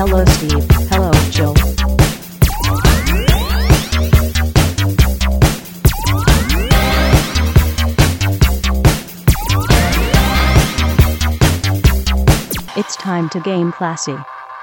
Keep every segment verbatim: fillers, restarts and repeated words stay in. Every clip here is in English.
Hello, Steve. Hello, Jill. It's time to game classy.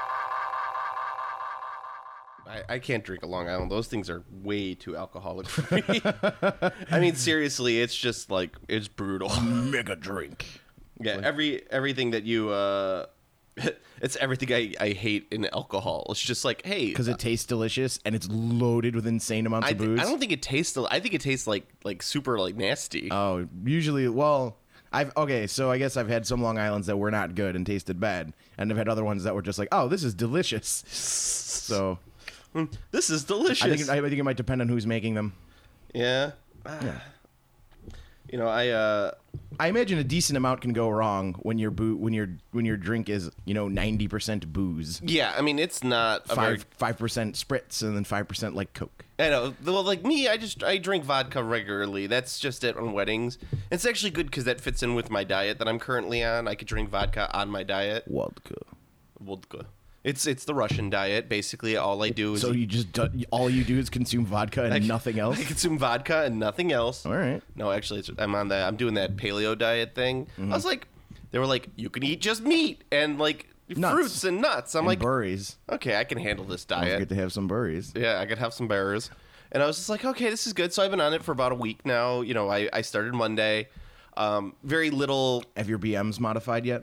I, I can't drink a Long Island. Those things are way too alcoholic for me. I mean, seriously, it's just like, it's brutal. Mega drink. Yeah, every everything that you, uh, it's everything I, I hate in alcohol. It's just like, hey. Because it tastes delicious and it's loaded with insane amounts I, of booze. I don't think it tastes, I think it tastes like, like super like nasty. Oh, usually, well, I've, okay, so I guess I've had some Long Islands that were not good and tasted bad. And I've had other ones that were just like, oh, this is delicious. So. This is delicious. I think, I think it might depend on who's making them. Yeah. Yeah. You know, I uh, I imagine a decent amount can go wrong when your boo when your when your drink is, you know, ninety percent booze. yeah. I mean, it's not a very, Five five percent spritz and then five percent like Coke. I know. Well, like me, I just I drink vodka regularly. That's just it on weddings. It's actually good because that fits in with my diet that I'm currently on. I could drink vodka on my diet. Vodka. Vodka. It's it's the Russian diet. Basically, all I do is So you just do, all you do is consume vodka and I- nothing else. I consume vodka and nothing else. All right. No, actually, it's, I'm on that. I'm doing that paleo diet thing. Mm-hmm. I was like, they were like, you can eat just meat and like Nuts. fruits and nuts. I'm And like, berries. okay, I can handle this Don't diet. forget to have some berries. Yeah, I could have some berries. And I was just like, okay, this is good. So I've been on it for about a week now. You know, I, I started Monday. Um, very little, Have your B Ms modified yet?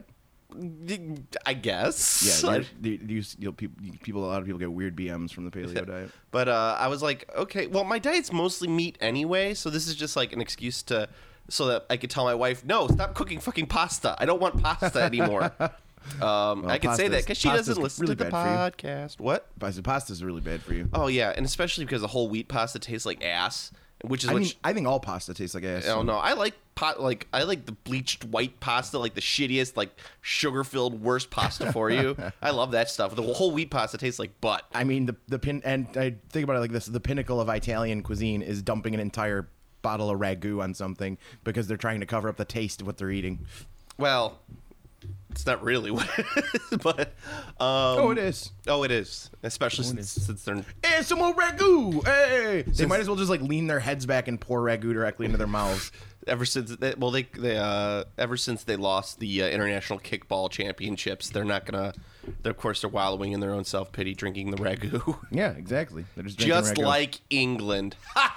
I guess. Yeah, I- you, you, you, people, people, a lot of people get weird B Ms from the paleo diet. But uh, I was like, okay, well, my diet's mostly meat anyway, so this is just like an excuse to, so that I could tell my wife, no, stop cooking fucking pasta. I don't want pasta anymore. Um, Well, I can say that pasta's- because she pasta's doesn't listen really to the bad podcast. What? I said pasta's really bad for you. Oh yeah, and especially because the whole wheat pasta tastes like ass, which is I what. mean, she- I think all pasta tastes like ass. I don't know. I like pot, like I like the bleached white pasta, like the shittiest, like sugar-filled worst pasta for you. I love that stuff. The whole wheat pasta tastes like butt. I mean, the the pin and I think about it like this: the pinnacle of Italian cuisine is dumping an entire bottle of ragu on something because they're trying to cover up the taste of what they're eating. Well, it's not really what it is, but um, Oh, it is. Oh, it is, especially since, since they're. Hey, some more ragu! Hey, they might as well just like lean their heads back and pour ragu directly into their mouths. Ever since they, well, they they uh, ever since they lost the uh, international kickball championships, they're not gonna. They're, of course, they're wallowing in their own self pity, drinking the ragu. Yeah, exactly. They're just drinking Just ragu. like England.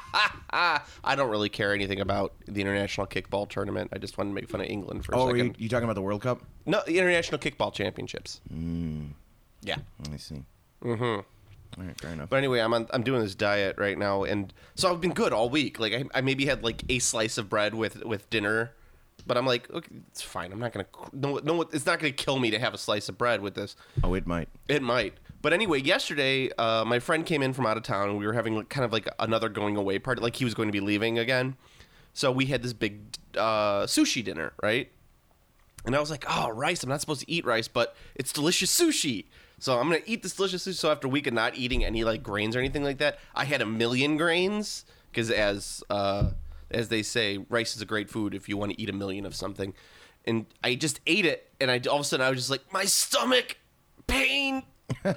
I don't really care anything about the international kickball tournament. I just wanted to make fun of England for a Oh, are you, second. you talking about the World Cup? No, the international kickball championships. Mm. Yeah. Let me see. Mm-hmm. All right, fair enough. But anyway, I'm on, I'm doing this diet right now, and so I've been good all week. Like I, I maybe had like a slice of bread with with dinner, but I'm like, okay, it's fine. I'm not gonna no no. It's not gonna kill me to have a slice of bread with this. Oh, it might. It might. But anyway, yesterday, uh, my friend came in from out of town, and we were having like, kind of like another going away party. Like he was going to be leaving again, so we had this big uh, sushi dinner, right? And I was like, oh, rice. I'm not supposed to eat rice, but it's delicious sushi. So I'm going to eat this delicious sushi. So after a week of not eating any like grains or anything like that, I had a million grains because as uh, as they say, rice is a great food if you want to eat a million of something. And I just ate it, and I all of a sudden I was just like, my stomach, pain. Oh!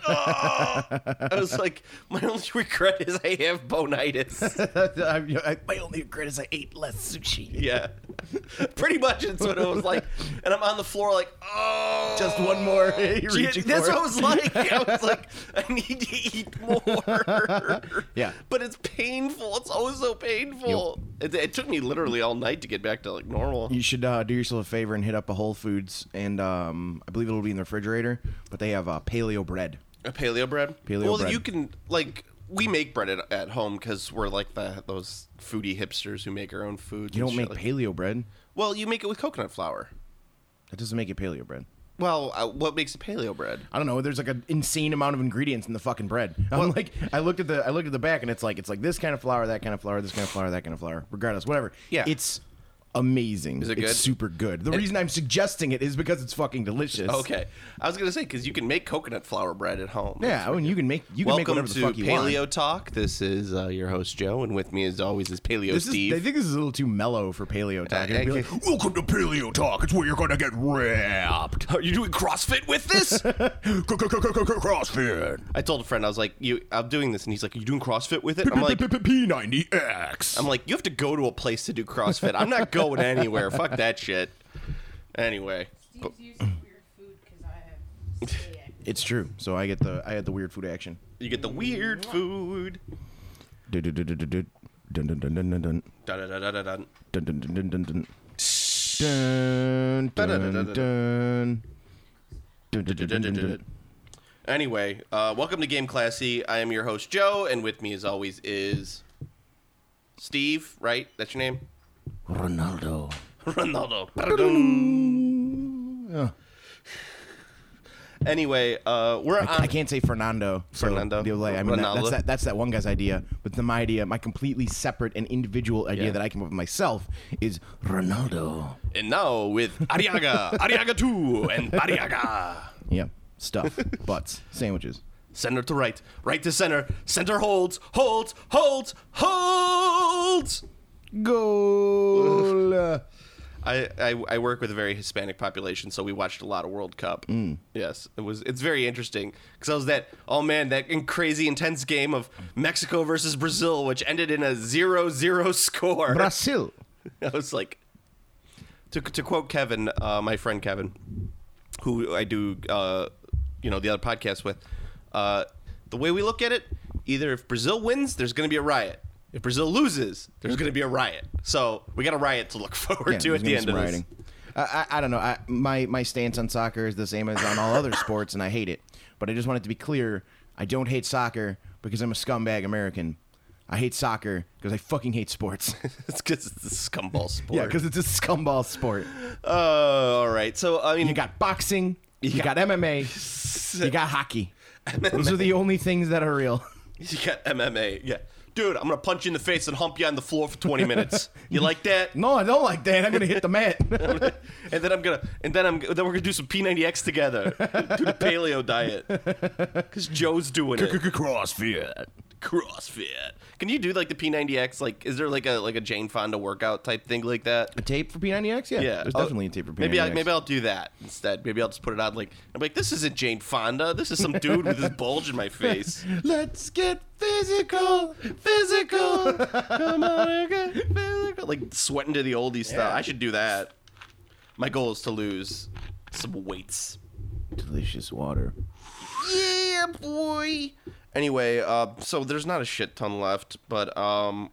I was like, my only regret is I have bonitis. My only regret is I ate less sushi. Yeah, pretty much that's what it was like. And I'm on the floor like, oh, Just one more. You're Gee, reaching that's for what I it. was like. I was like, I need to eat more. Yeah. But it's painful. It's always so painful. It, it took me literally all night to get back to like normal. You should uh, do yourself a favor and hit up a Whole Foods, and um, I believe it'll be in the refrigerator, but they have uh, paleo bread. A paleo bread? Paleo well, bread. you can, like, we make bread at, at home because we're like the those foodie hipsters who make our own food. You and don't make shit like- paleo bread? Well, you make it with coconut flour. That doesn't make it paleo bread. Well, uh, what makes a paleo bread? I don't know. There's like an insane amount of ingredients in the fucking bread. I'm like, I looked at the, I looked at the back, and it's like, it's like this kind of flour, that kind of flour, this kind of flour, that kind of flour. Regardless, whatever. Yeah. It's amazing. Is it It's good? super good. The reason I'm suggesting it is because it's fucking delicious. Okay, I was gonna say because you can make coconut flour bread at home. Yeah, I mean, you can make you can make Welcome whatever to the fuck you Paleo want. Talk. This is uh, your host Joe, and with me as always is Paleo This is, Steve. I think this is a little too mellow for paleo talk. Uh, It'd be okay. like, Welcome to Paleo Talk. It's where you're gonna get wrapped. Are you doing CrossFit with this? CrossFit. I told a friend I was like, "You, I'm doing this," and he's like, "Are you doing CrossFit with it?" I'm like, P ninety X. "I'm like, you have to go to a place to do CrossFit. I'm not going anywhere. Fuck that shit." Anyway, Steve's using weird food because I have celiac. it's true. So I get the I had the weird food action. you get the weird food. Dun dun dun dun dun dun dun dun dun dun Da da da da da da. dun dun dun dun dun dun. Dun, dun, dun. Dun, dun, dun, dun, dun, dun. Anyway, uh, welcome to Game Classy. I am your host Joe, and with me as always is Steve. Right? That's your name. Ronaldo. Ronaldo. Pardon. Yeah. Anyway, uh, we're on. I, I can't say Fernando. So Fernando? the other way, I mean, that, Ronaldo? that's that, that's that one guy's idea. But then my idea, my completely separate and individual idea Yeah. that I came up with myself is Ronaldo. And now with Ariaga, Ariaga two, and Ariaga. Yeah, stuff, butts, sandwiches. Center to right, right to center. Center holds, holds, holds, holds. Goal. I, I, I work with a very Hispanic population, so we watched a lot of World Cup. Mm. Yes, it was. It's very interesting because I was that. Oh man, that in- crazy intense game of Mexico versus Brazil, which ended in a zero zero score. Brazil. I was like, to to quote Kevin, uh, my friend Kevin, who I do, uh, you know, the other podcast with. Uh, the way we look at it, either if Brazil wins, there's going to be a riot. If Brazil loses, there's going to be a riot. So we got a riot to look forward Yeah, to at there's the gonna end be of some this. rioting. I, I, I don't know. I, my my stance on soccer is the same as on all other sports, and I hate it. But I just want it to be clear: I don't hate soccer because I'm a scumbag American. I hate soccer because I fucking hate sports. It's because it's a scumball sport. Yeah, because it's a scumball sport. Uh, all right. So I mean, You got boxing, you, got- got M M A, you got hockey. Those are the only things that are real. you got M M A. Yeah, dude, I'm gonna punch you in the face and hump you on the floor for twenty minutes. You like that? No, I don't like that. I'm gonna hit the mat. And then I'm gonna, and then I'm, then we're gonna do some P ninety X together. Do the paleo diet. Because Joe's doing it. CrossFit. CrossFit. Can you do like the P ninety X? Like, is there like a like a Jane Fonda workout type thing like that? A tape for P ninety X? Yeah, Yeah, there's I'll- definitely a tape for P ninety Maybe X. I, maybe I'll do that instead. Maybe I'll just put it on like I'm like this isn't Jane Fonda. This is some dude with his bulge in my face. Let's get physical, physical. Come on, and get physical. Like sweating to the oldie stuff. Yeah. I should do that. My goal is to lose some weights. Delicious water. Yeah, boy. Anyway, uh, so there's not a shit ton left, but um,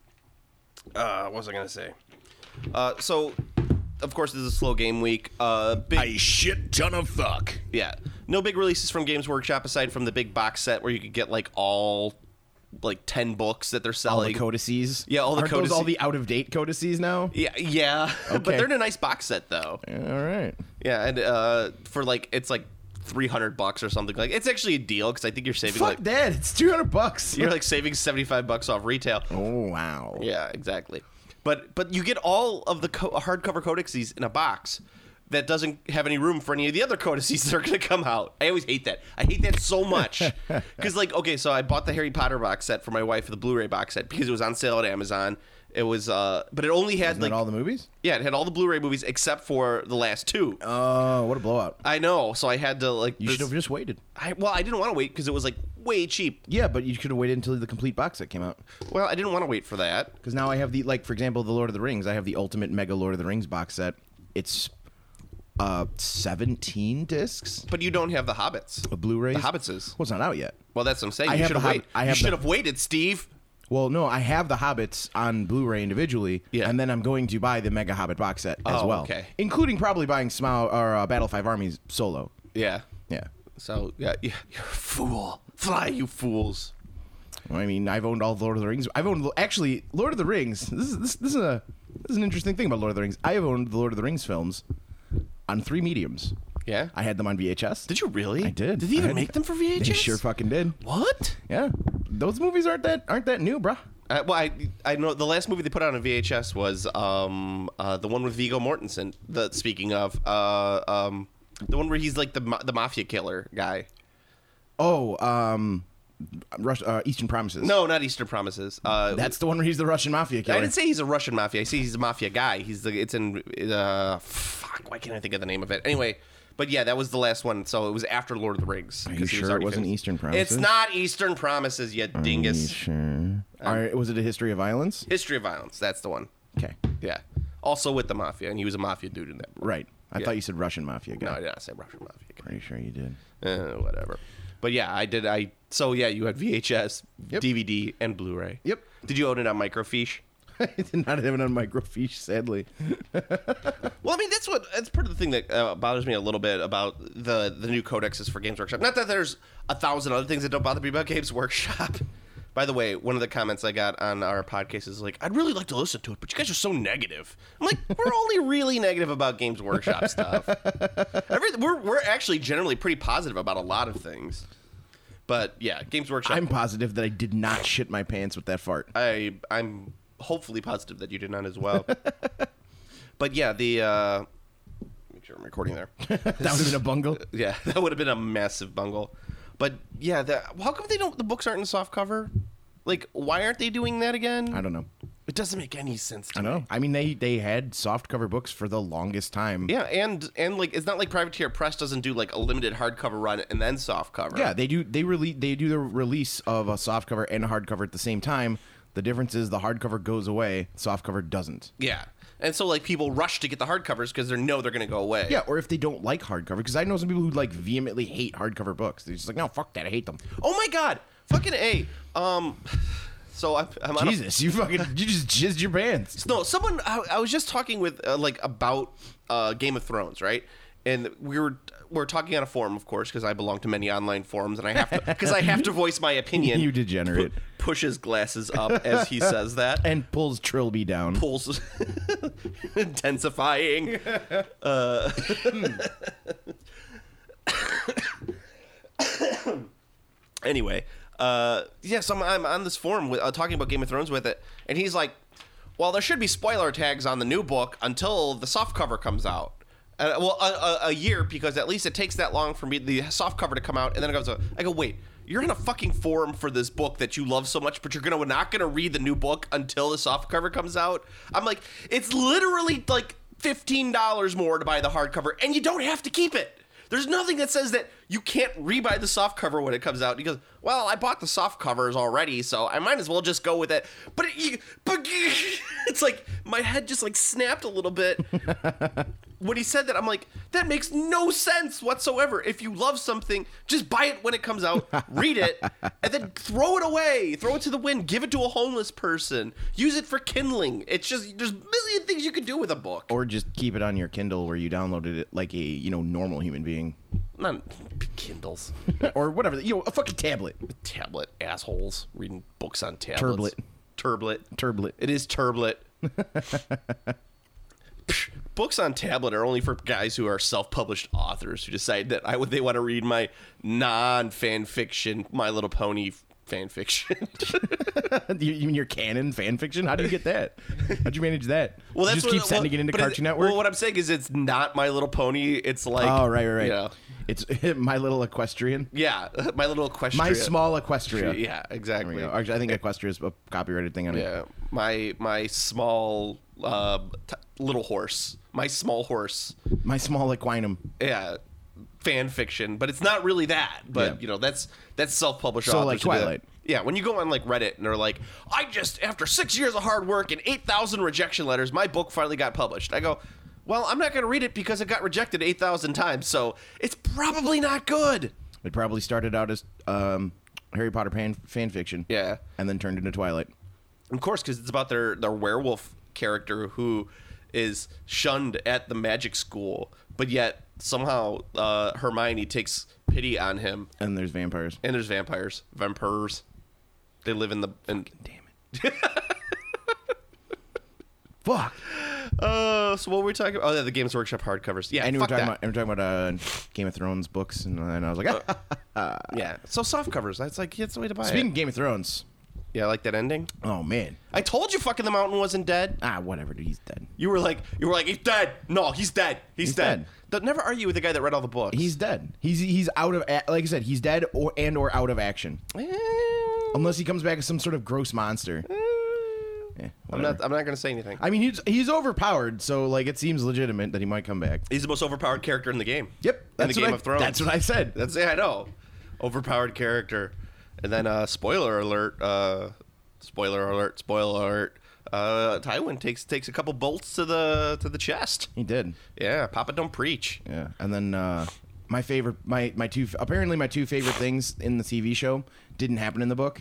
uh, what was I gonna say? Uh, so of course this is a slow game week. Uh, big, A shit ton of fuck. yeah, no big releases from Games Workshop aside from the big box set where you could get like all like ten books that they're All selling. the codices. Yeah, all the Aren't those all codices. the out of date codices now? Yeah, yeah, but Okay. they're in a nice box set though. All right. Yeah, and uh, for like it's like three hundred bucks or something. Like it's actually a deal because I think you're saving Fuck like that. It's two hundred bucks. you're like saving seventy-five bucks off retail. Oh wow. Yeah, exactly. But but you get all of the co- hardcover codices in a box that doesn't have any room for any of the other codices that are going to come out. I always hate that. I hate that so much. Because, like, okay, so I bought the Harry Potter box set for my wife, the Blu-ray box set, because it was on sale at Amazon. It was, uh, but it only had, Isn't like, that all the movies? yeah, it had all the Blu-ray movies except for the last two. Oh, what a blowout. I know, so I had to, like, You this- should have just waited. I, well, I didn't want to wait because it was, like, way cheap. Yeah, but you should have waited until the complete box set came out. Well, I didn't want to wait for that. Because now I have the, like, for example, the Lord of the Rings. I have the ultimate mega Lord of the Rings box set. It's uh seventeen discs But you don't have the Hobbits. of Blu-rays. The Hobbitses. Well, it's not out yet. Well, that's what I'm saying. I You have should the have Hobbit- waited. I You have the- should have waited, Steve. Well, no, I have the Hobbits on Blu-ray individually, Yeah. and then I'm going to buy the Mega Hobbit box set as Oh, well, okay. including probably buying Smile or uh, Battle Five Armies solo. Yeah. Yeah, So yeah, yeah, you're a fool. Fly, you fools. I mean, I've owned all of Lord of the Rings. I've owned actually Lord of the Rings. This is this, this is a this is an interesting thing about Lord of the Rings. I have owned the Lord of the Rings films on three mediums. Yeah. I had them on V H S. Did you really? I did. Did they I even had- make them for V H S? They sure fucking did. What? Yeah, those movies aren't that aren't that new, bruh. Uh, well, I I know the last movie they put out on V H S was um uh, the one with Viggo Mortensen. The speaking of uh um the one where he's like the ma- the mafia killer guy. Oh, um, Rush, uh, Eastern Promises. No, not Eastern Promises. Uh, That's the one where he's the Russian mafia killer. I didn't say he's a Russian mafia. I say he's a mafia guy. He's the it's in uh fuck. Why can't I think of the name of it? Anyway. But yeah, that was the last one, so it was after Lord of the Rings. Are you 'cause he was sure it already wasn't finished. Eastern Promises? It's not Eastern Promises, you Are you dingus. sure? All right, was it A History of Violence? History of Violence, that's the one. Okay. Yeah. Also with the mafia, and he was a mafia dude in that. Right. I Yeah. thought you said Russian mafia guy. No, I did not say Russian mafia. Pretty sure you did. Uh, whatever. But yeah, I did. I so yeah, you had V H S, Yep. D V D, and Blu-ray. Yep. Did you own it on microfiche? I did not have it on microfiche, sadly. Well, I mean, that's what that's part of the thing that uh, bothers me a little bit about the the new codexes for Games Workshop. Not that there's a thousand other things that don't bother me about Games Workshop. By the way, one of the comments I got on our podcast is like, I'd really like to listen to it, but you guys are so negative. I'm like, we're only really negative about Games Workshop stuff. Every, we're we're actually generally pretty positive about a lot of things. But yeah, Games Workshop. I'm positive that I did not shit my pants with that fart. I I'm hopefully positive that you did not as well. But yeah, the uh, make sure I'm recording there. That would have been a bungle. Yeah, that would have been a massive bungle. But yeah, the, how come they don't? The books aren't in soft cover. Like, why aren't they doing that again? I don't know. It doesn't make any sense to I me. know. I mean, they they had soft cover books for the longest time. Yeah, and and like it's not like Privateer Press doesn't do like a limited hardcover run and then soft cover. Yeah, they do. They release. They do the release of a soft cover and a hardcover at the same time. The difference is the hardcover goes away, soft cover doesn't. Yeah, and so like people rush to get the hardcovers because they know they're going to go away. Yeah, or if they don't like hardcover, because I know some people who like vehemently hate hardcover books. They're just like, no, fuck that, I hate them. Oh my god, fucking A. Um, so I'm, I'm on a- Jesus, you fucking you just jizzed your pants. No, someone. I, I was just talking with uh, like about uh, Game of Thrones, right? And we were we are talking on a forum, of course, because I belong to many online forums, and I have to because I have to voice my opinion. You degenerate. Pu- pushes glasses up as he says that, And pulls Trilby down. pulls intensifying. Uh, anyway, uh, yeah, so I'm, I'm on this forum with, uh, talking about Game of Thrones with it, and he's like, "Well, there should be spoiler tags on the new book until the softcover comes out." Uh, well, a, a, a year, because at least it takes that long for me the softcover to come out, and then it goes. I go, wait. You're in a fucking forum for this book that you love so much, but you're gonna not gonna read the new book until the softcover comes out. I'm like, it's literally like fifteen dollars more to buy the hardcover, and you don't have to keep it. There's nothing that says that you can't rebuy the softcover when it comes out. He goes, well, I bought the soft covers already, so I might as well just go with it. But, it, you, but it's like my head just like snapped a little bit. When he said that, I'm like, that makes no sense whatsoever. If you love something, just buy it when it comes out, read it, and then throw it away. Throw it to the wind. Give it to a homeless person. Use it for kindling. It's just, there's a million things you can do with a book. Or just keep it on your Kindle where you downloaded it like a, you know, normal human being. Not Kindles. Or whatever. You know, a fucking tablet. Tablet assholes reading books on tablets. Turblet. Turblet. Turblet. It is turblet. Psh, books on tablet are only for guys who are self-published authors who decide that I would they want to read my non-fan fiction My Little Pony fan fiction. you, you mean your canon fan fiction? How do you get that? How'd you manage that? Well, you that's just keep what, sending well, it into but Cartoon it, Network. Well, what I'm saying is it's not My Little Pony. It's like oh, right, right, right. You know, It's My Little Equestrian. yeah, My Little Equestria. My Small Equestria. Yeah, There exactly. we go. Actually, I think Equestria is a copyrighted thing on it. Yeah, my my small uh, t- little horse, my small horse. My Small Equinum. Yeah, fan fiction, but it's not really that. But Yeah. you know, that's that's self-published. So, authors like who do that. Twilight. Yeah, when you go on like Reddit and they're like, I just after six years of hard work and eight thousand rejection letters, my book finally got published. I go, well, I'm not going to read it because it got rejected eight thousand times, so it's probably not good. It probably started out as um, Harry Potter fan, fan fiction. Yeah. And then turned into Twilight. Of course, because it's about their, their werewolf character who is shunned at the magic school, but yet somehow uh, Hermione takes pity on him. And there's vampires. And there's vampires. Vampires. They live in the... In, Damn it. Fuck. uh, so what were we talking about? Oh, yeah, the Games Workshop hardcovers. Yeah, And we were fuck talking that. about, and we were talking about uh, Game of Thrones books, and then I was like, ah. Yeah, so soft covers. That's like, it's the way to buy Speaking it. of Game of Thrones, Yeah, I like that ending. Oh man. I told you, fucking the mountain wasn't dead. Ah, whatever, dude. He's dead. You were like, you were like, he's dead. No, he's dead. He's, He's dead. dead. Don't never argue with the guy that read all the books. He's dead. He's he's out of a- like I said. He's dead or and or out of action. Eh, Unless he comes back as some sort of gross monster. eh. Yeah, I'm not. I'm not gonna say anything. I mean, he's he's overpowered, so like it seems legitimate that he might come back. He's the most overpowered character in the game. Yep, in that's the what Game I, of Thrones. That's what I said. That's yeah, I know. Overpowered character, and then uh, spoiler alert. Uh, spoiler alert. Spoiler alert. Uh, Tywin takes takes a couple bolts to the to the chest. He did. Yeah, Papa don't preach. Yeah, and then uh, my favorite, my my two, apparently my two favorite things in the T V show didn't happen in the book.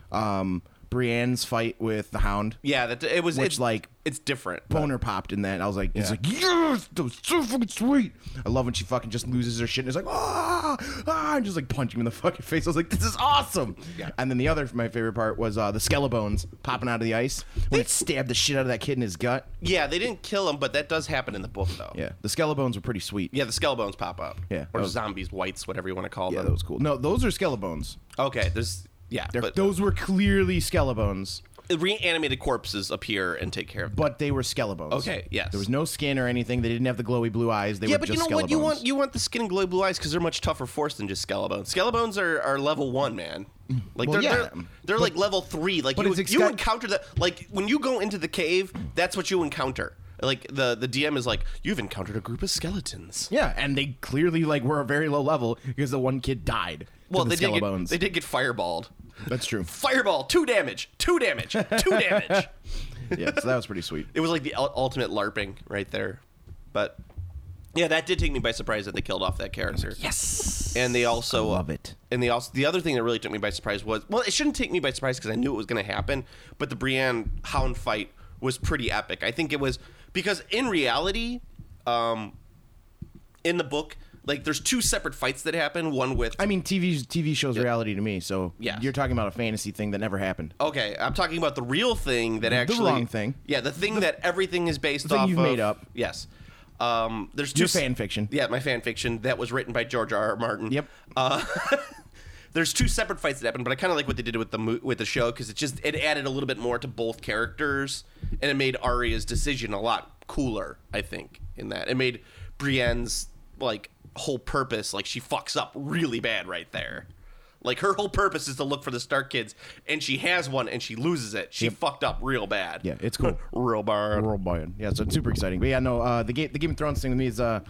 Um, Brienne's fight with the Hound. Yeah, that it was. Which, it's, like, it's different. but- Boner popped in that. I was like, it's Yeah. like, yes, that was so fucking sweet. I love when she fucking just loses her shit and is like, ah, ah, and just like punch him in the fucking face. I was like, this is awesome. Yeah. And then the other, my favorite part was uh, the Skelebones popping out of the ice when it stabbed the shit out of that kid in his gut. Yeah, they didn't kill him, but that does happen in the book, though. Yeah, the Skelebones were pretty sweet. Yeah, the Skelebones pop up. Yeah, Or that was- zombies, whites, whatever you want to call Yeah, them. that was cool. No, those are Skelebones. Okay, there's. Yeah, They're, but those were clearly Skelebones, reanimated corpses appear and take care of them. but they were Skelebones. Okay, yes. There was no skin or anything. They didn't have the glowy blue eyes. They Yeah, were but you just know what? You Skelebones. want you want the skin and glowy blue eyes because they're much tougher force than just Skelebones. Skelebones are, are level one, man. Like Well, they're yeah. they're, they're But- like level three. Like but you, it's you exca- encounter that. Like when you go into the cave, that's what you encounter. Like the the D M is like, you've encountered a group of skeletons. Yeah, and they clearly like were a very low level because the one kid died. to Well, the they did get, Skelebones. they did get fireballed. That's true. Fireball, two damage, two damage, two damage. Yeah, so that was pretty sweet. It was like the ul- ultimate LARPing right there. But yeah, that did take me by surprise that they killed off that character. Yes, And they also I love it. And they also the other thing that really took me by surprise was well, it shouldn't take me by surprise because I knew it was going to happen. But the Brienne Hound fight was pretty epic. I think it was because in reality, um, in the book, like there's two separate fights that happen. One with I mean, T V T V shows reality to me, so Yes. you're talking about a fantasy thing that never happened. okay, I'm talking about the real thing that actually wrong thing. Yeah, the thing that everything is based the thing off you've of. made up. Yes. Um, there's two Your s- fan fiction. Yeah, my fan fiction that was written by George R. R. Martin. Yep. Uh, there's two separate fights that happen, but I kind of like what they did with the mo- with the show because it just it added a little bit more to both characters, and it made Arya's decision a lot cooler. I think in that it made Brienne's like whole purpose like she fucks up really bad right there. Like her whole purpose is to look for the Stark kids, and she has one, and she loses it. She fucked up real bad. Yeah, it's cool. real bad. World Boy. Yeah, so it's super exciting. But yeah, no, uh, the game the Game of Thrones thing with me is uh,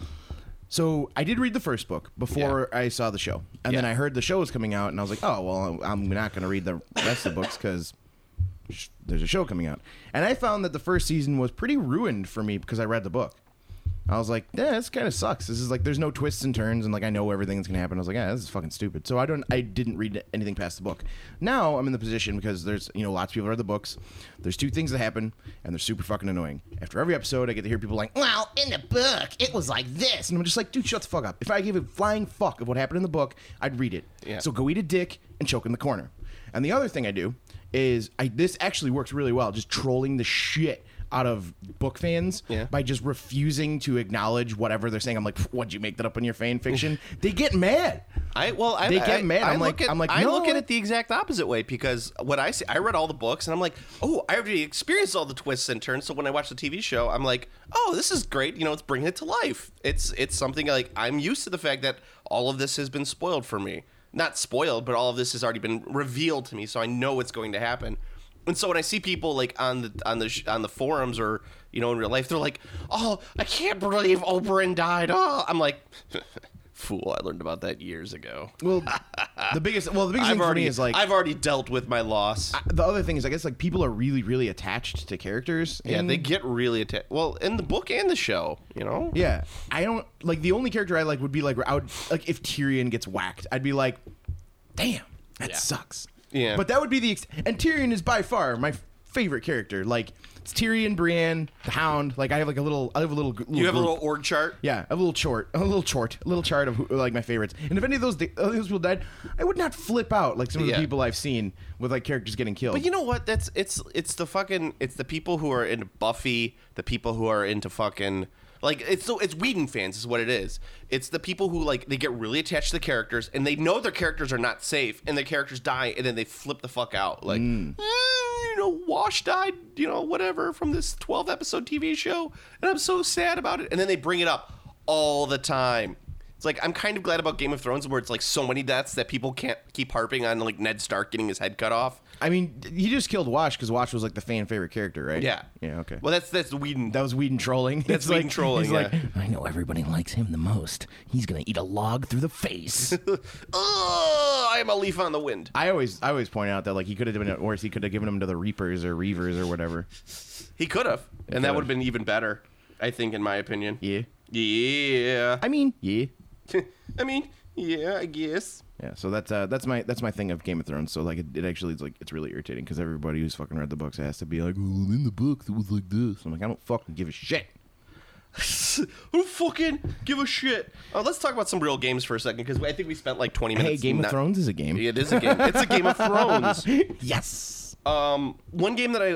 so I did read the first book before I saw the show, and then Yeah. I heard the show was coming out, and I was like, oh well, I'm not going to read the rest of the books because there's a show coming out, and I found that the first season was pretty ruined for me because I read the book. I was like, yeah, this kind of sucks. This is like, there's no twists and turns, and like I know everything's gonna happen. I was like, yeah, this is fucking stupid. So I don't, I didn't read anything past the book. Now I'm in the position because there's, you know, lots of people read the books. There's two things that happen, and they're super fucking annoying. After every episode, I get to hear people like, well, in the book, it was like this, and I'm just like, dude, shut the fuck up. If I gave a flying fuck of what happened in the book, I'd read it. Yeah. So go eat a dick and choke in the corner. And the other thing I do is, I this actually works really well, just trolling the shit out of book fans Yeah. by just refusing to acknowledge whatever they're saying. I'm like, what'd you make that up in your fan fiction? They get mad. I well, I, They get I, mad. I I'm look like- at, I'm like, I no, look at I- it the exact opposite way because what I see, I read all the books and I'm like, oh, I already experienced all the twists and turns. So when I watch the T V show, I'm like, oh, this is great. You know, it's bringing it to life. It's it's something like I'm used to the fact that all of this has been spoiled for me. Not spoiled, but all of this has already been revealed to me, so I know what's going to happen. And so when I see people like on the on the sh- on the forums or you know in real life, they're like, "Oh, I can't believe Oberyn died." Oh, I'm like, "Fool! I learned about that years ago." Well, the biggest, well, the biggest I've thing for already me is like, I've already dealt with my loss. the other thing is, I guess like people are really, really attached to characters. yeah, in- they get really attached. Well, in the book and the show, you know. Yeah, I don't like the only character I like would be like I would like if Tyrion gets whacked, I'd be like, damn, that Yeah. sucks. Yeah. but that would be the ex- and Tyrion is by far my favorite character. Like it's Tyrion, Brienne, the Hound. Like I have like a little, I have a little. little You have a group. little org chart. Yeah, a little chart, a little chart, a little chart of who, like my favorites. And if any of those, of those people died, I would not flip out like some of the Yeah. people I've seen with like characters getting killed. But you know what? That's it's it's the fucking it's the people who are into Buffy, the people who are into fucking Like it's so it's Whedon fans is what it is. It's the people who like they get really attached to the characters and they know their characters are not safe and their characters die and then they flip the fuck out. Like Mm. eh, you know, Wash died, you know, whatever from this twelve episode T V show, and I'm so sad about it. And then they bring it up all the time. It's like I'm kind of glad about Game of Thrones where it's like so many deaths that people can't keep harping on like Ned Stark getting his head cut off. I mean, he just killed Wash because Wash was like the fan favorite character, right? Yeah. Yeah. Okay. Well, that's that's Whedon. that was Whedon trolling. That's It's Whedon like, trolling, He's yeah. like, I know everybody likes him the most. He's gonna eat a log through the face. Ugh, I am a leaf on the wind. I always, I always point out that like he could have done it worse. He could have given him to the Reapers or Reavers or whatever. He could have, and that could've. would have been even better. I think, in my opinion. Yeah. Yeah. I mean, yeah. I mean, yeah, I guess. Yeah, so that's uh, that's my that's my thing of Game of Thrones. So like it, it actually is like it's really irritating because everybody who's fucking read the books has to be like, well, in the books it was like this. I'm like, I don't fucking give a shit. Who fucking give a shit? Uh, let's talk about some real games for a second because I think we spent like twenty Hey, minutes. Game not- of Thrones is a game. It is a game. It's a Game of Thrones. Yes. Um, one game that I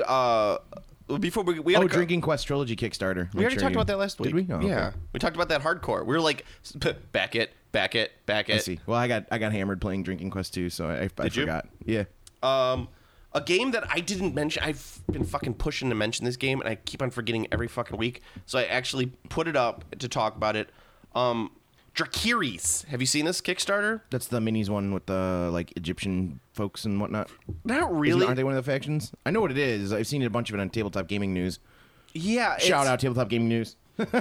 uh before we we Oh, gotta go- Drinking Quest trilogy Kickstarter. We already talked about that last week. Did we? Oh, yeah, okay. we talked about that hardcore. We were like, back it, back it, back I it. see. Well, I got I got hammered playing Drinking Quest two, so I, I Did you? forgot. Yeah. Um, a game that I didn't mention. I've been fucking pushing to mention this game, and I keep on forgetting every fucking week. So I actually put it up to talk about it. Um, Drakiris. Have you seen this Kickstarter? That's the minis one with the like Egyptian folks and whatnot. Not Isn't- really. Aren't they one of the factions? I know what it is. I've seen a bunch of it on Tabletop Gaming News. Yeah. Shout it's- out Tabletop Gaming News.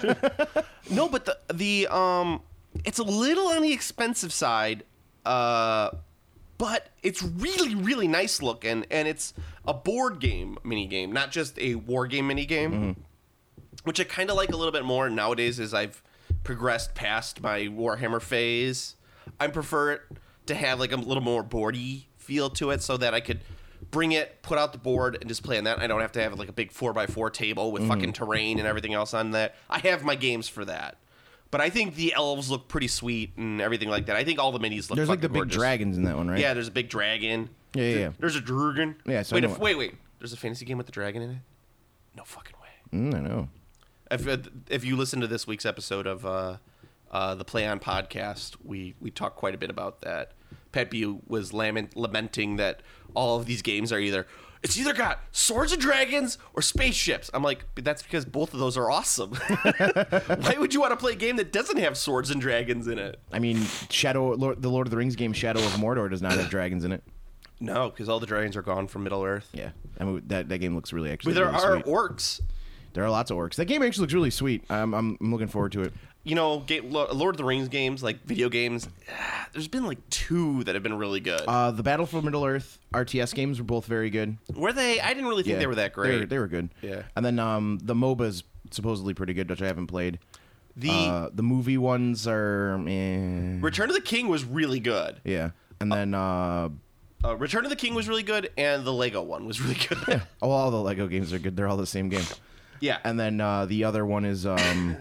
No, but the the um, it's a little on the expensive side. Uh. But it's really, really nice looking, and it's a board game mini game, not just a war game mini game, Mm-hmm. which I kind of like a little bit more nowadays as I've progressed past my Warhammer phase. I prefer it to have like a little more boardy feel to it, so that I could bring it, put out the board, and just play on that. I don't have to have like a big four by four table with fucking terrain and everything else on that. I have my games for that. But I think the elves look pretty sweet and everything like that. I think all the minis look There's like the fucking big gorgeous. dragons in that one, right? Yeah, there's a big dragon. Yeah, yeah, yeah. There's a dragon. Yeah, so I wait, know if, what- wait, wait. There's a fantasy game with the dragon in it? No fucking way. Mm, I know. If uh, if you listen to this week's episode of uh, uh, the Play On podcast, we we talked quite a bit about that. Pat B was lament, lamenting that all of these games are either it's either got swords and dragons or spaceships. I'm like, that's because both of those are awesome. Why would you want to play a game that doesn't have swords and dragons in it? I mean, Shadow, Lord, the Lord of the Rings game, Shadow of Mordor, does not have dragons in it. No, because all the dragons are gone from Middle Earth. Yeah, I mean that that game looks really actually. But there really are sweet. orcs. There are lots of orcs. That game actually looks really sweet. I'm I'm, I'm looking forward to it. You know, game, Lord of the Rings games, like video games, ah, there's been like two that have been really good. Uh, the Battle for Middle Earth R T S games were both very good. were they? I didn't really think Yeah, they were that They were, great. they were good. Yeah. And then um, the MOBA's supposedly pretty good, which I haven't played. The Uh, the movie ones are, eh. Return of the King was really good. yeah. And then uh, Uh, Return of the King was really good, and the Lego one was really good. oh, all the Lego games are good. They're all the same game. yeah. And then uh, the other one is um,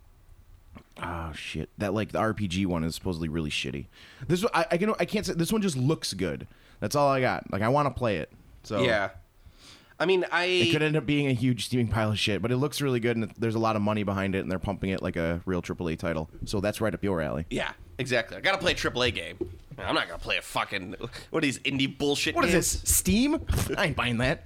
oh shit, that like the R P G one is supposedly really shitty. This one- I, I can I can't say this one just looks good. That's all I got. Like I want to play it. So yeah. I mean, I It could end up being a huge steaming pile of shit, but it looks really good, and there's a lot of money behind it, and they're pumping it like a real triple A title. So that's right up your alley. yeah, exactly. I gotta play a triple A game. I'm not gonna play a fucking what are these indie bullshit. What is games? this? Steam? I ain't buying that.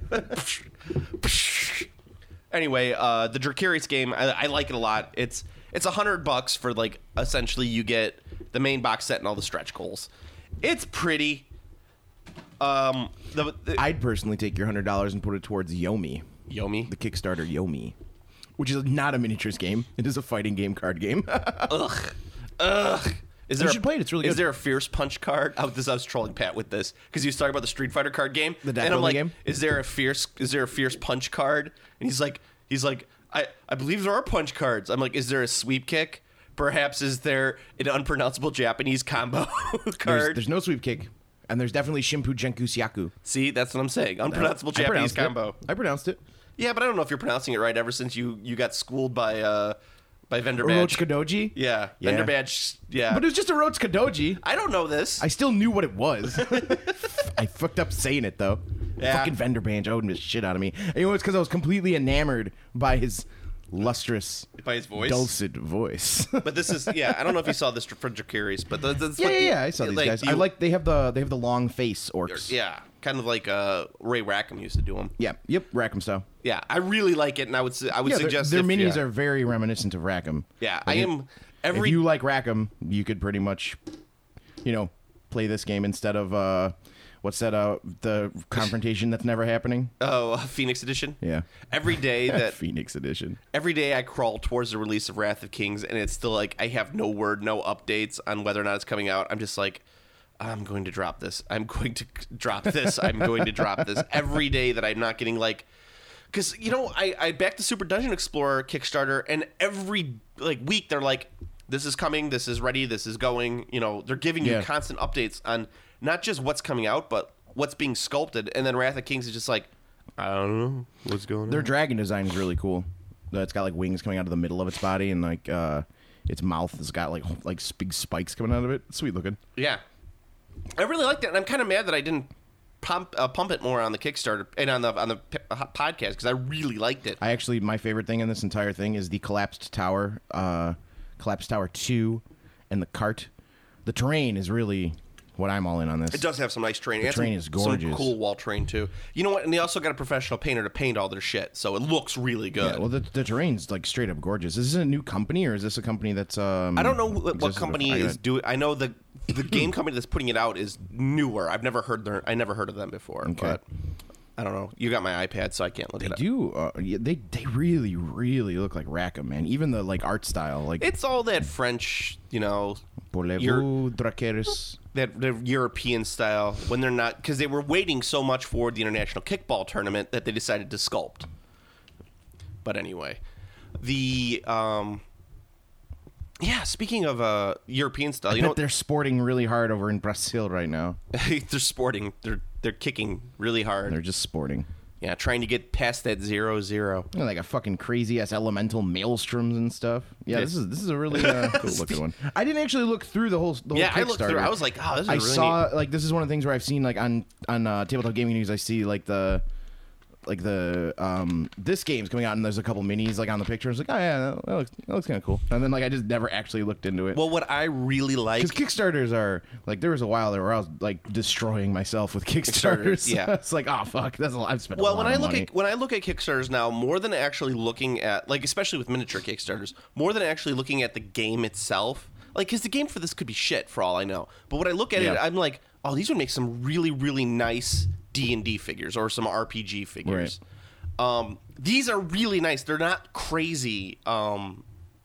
Anyway, uh, the Dracarys game, I, I like it a lot. It's it's a hundred bucks for like essentially you get the main box set and all the stretch goals. It's pretty. Um, the, the I'd personally take your hundred dollars and put it towards Yomi, Yomi. the Kickstarter Yomi, which is not a miniatures game. It is a fighting game card game. Ugh, ugh. Is there You a- should play it, it's really Is good. there a Fierce Punch card? Oh, this I was trolling Pat with this because he was talking about the Street Fighter card game. The deck and I'm building like, game? is there a fierce? Is there a Fierce Punch card? And he's like, he's like, I I believe there are punch cards. I'm like, is there a sweep kick? Perhaps is there an unpronounceable Japanese combo There's, card? there's no sweep kick, and there's definitely Shimpu Jenku Syaku. See, that's what I'm saying. Unpronounceable I Japanese pronounced it. combo. I pronounced it. Yeah, but I don't know if you're pronouncing it right ever since you you got schooled by uh by Vendor Badge. Orochi Kadoji? Yeah, Yeah. Vendor Badge. Yeah, But it was just Orochi Kadoji. I don't know this. I still knew what it was. I fucked up saying it, though. Yeah. Fucking vendor band owed the shit out of me. And you know, it's because I was completely enamored by his lustrous by his voice. dulcet voice. But this is yeah. I don't know if you saw this for Dracarys, but the, that's yeah, what yeah, the- yeah. I saw these like, guys. you- I like they have the they have the long face orcs. Yeah, kind of like uh, Ray Rackham used to do them. Yeah. Yep. Rackham style. Yeah, I really like it, and I would su- I would Yeah, their, suggest their if, minis yeah. are very reminiscent of Rackham. Yeah, Like I if- am every If you like Rackham, you could pretty much, you know, play this game instead of uh, what's that? Uh, the confrontation that's never happening. oh Phoenix Edition. Yeah. Every day that Phoenix Edition. every day I crawl towards the release of Wrath of Kings, and it's still like I have no word, no updates on whether or not it's coming out. I'm just like, I'm going to drop this. I'm going to drop this. I'm going to drop this every day that I'm not getting like, because you know I I backed the Super Dungeon Explorer Kickstarter, and every like week they're like, this is coming, this is ready, this is going. You know, they're giving Yeah. you constant updates on not just what's coming out, but what's being sculpted. And then Wrath of Kings is just like, I don't know what's going Their on. dragon design is really cool. It's got like wings coming out of the middle of its body, and like uh, its mouth has got like like big spikes coming out of it. Sweet looking. Yeah, I really liked it, and I'm kind of mad that I didn't pump uh, pump it more on the Kickstarter and on the on the p- uh, podcast because I really liked it. I actually, my favorite thing in this entire thing is the collapsed tower, uh, collapsed tower two, and the cart. The terrain is really what I'm all in on this. It does have some nice terrain. The It has terrain some, is gorgeous. Some cool wall terrain too. You know what? And they also got a professional painter to paint all their shit, so it looks really good. Yeah, well, the, the terrain's like straight up gorgeous. Is this a new company or is this a company that's? Um, I don't know what, what existed company before? I is gotta- doing. I know the the game company that's putting it out is newer. I've never heard their. I never heard of them before. Okay. But I don't know. You got my iPad, so I can't look They it up. do. Uh, yeah, they they really really look like Rackham, man. Even the like art style, like It's all that French, you know, Voulez-vous Dracarys? that the European style when they're not because they were waiting so much for the international kickball tournament that they decided to sculpt. But anyway, the um, yeah. Speaking of uh, European style, I you bet know they're sporting really hard over in Brazil right now. they're sporting. They're they're kicking really hard. They're just sporting. yeah, trying to get past that zero zero. You know, like a fucking crazy ass elemental maelstroms and stuff. Yeah, Yeah. this is this is a really uh, cool looking one. I didn't actually look through the whole the whole Yeah, I Kickstarter. looked through. I was like, oh, this is I really saw neat. like this is one of the things where I've seen like on on uh, tabletop gaming news. I see like the like the um this game's coming out and there's a couple minis like on the picture. I was like, oh yeah, that, that looks that looks kind of cool. And then like I just never actually looked into it. Well, what I really like. Because Kickstarters are like there was a while there where I was like destroying myself with Kickstarters. Kickstarters, yeah. It's like oh fuck, that's a lot. I've spent. Well, a lot when I of look money. at when I look at Kickstarters now, more than actually looking at like, especially with miniature Kickstarters, more than actually looking at the game itself, like, because the game for this could be shit for all I know. But when I look at it, Yeah. I'm like, oh, these would make some really, really nice D and D figures or some R P G figures. Um, these are really nice. They're not crazy. Um,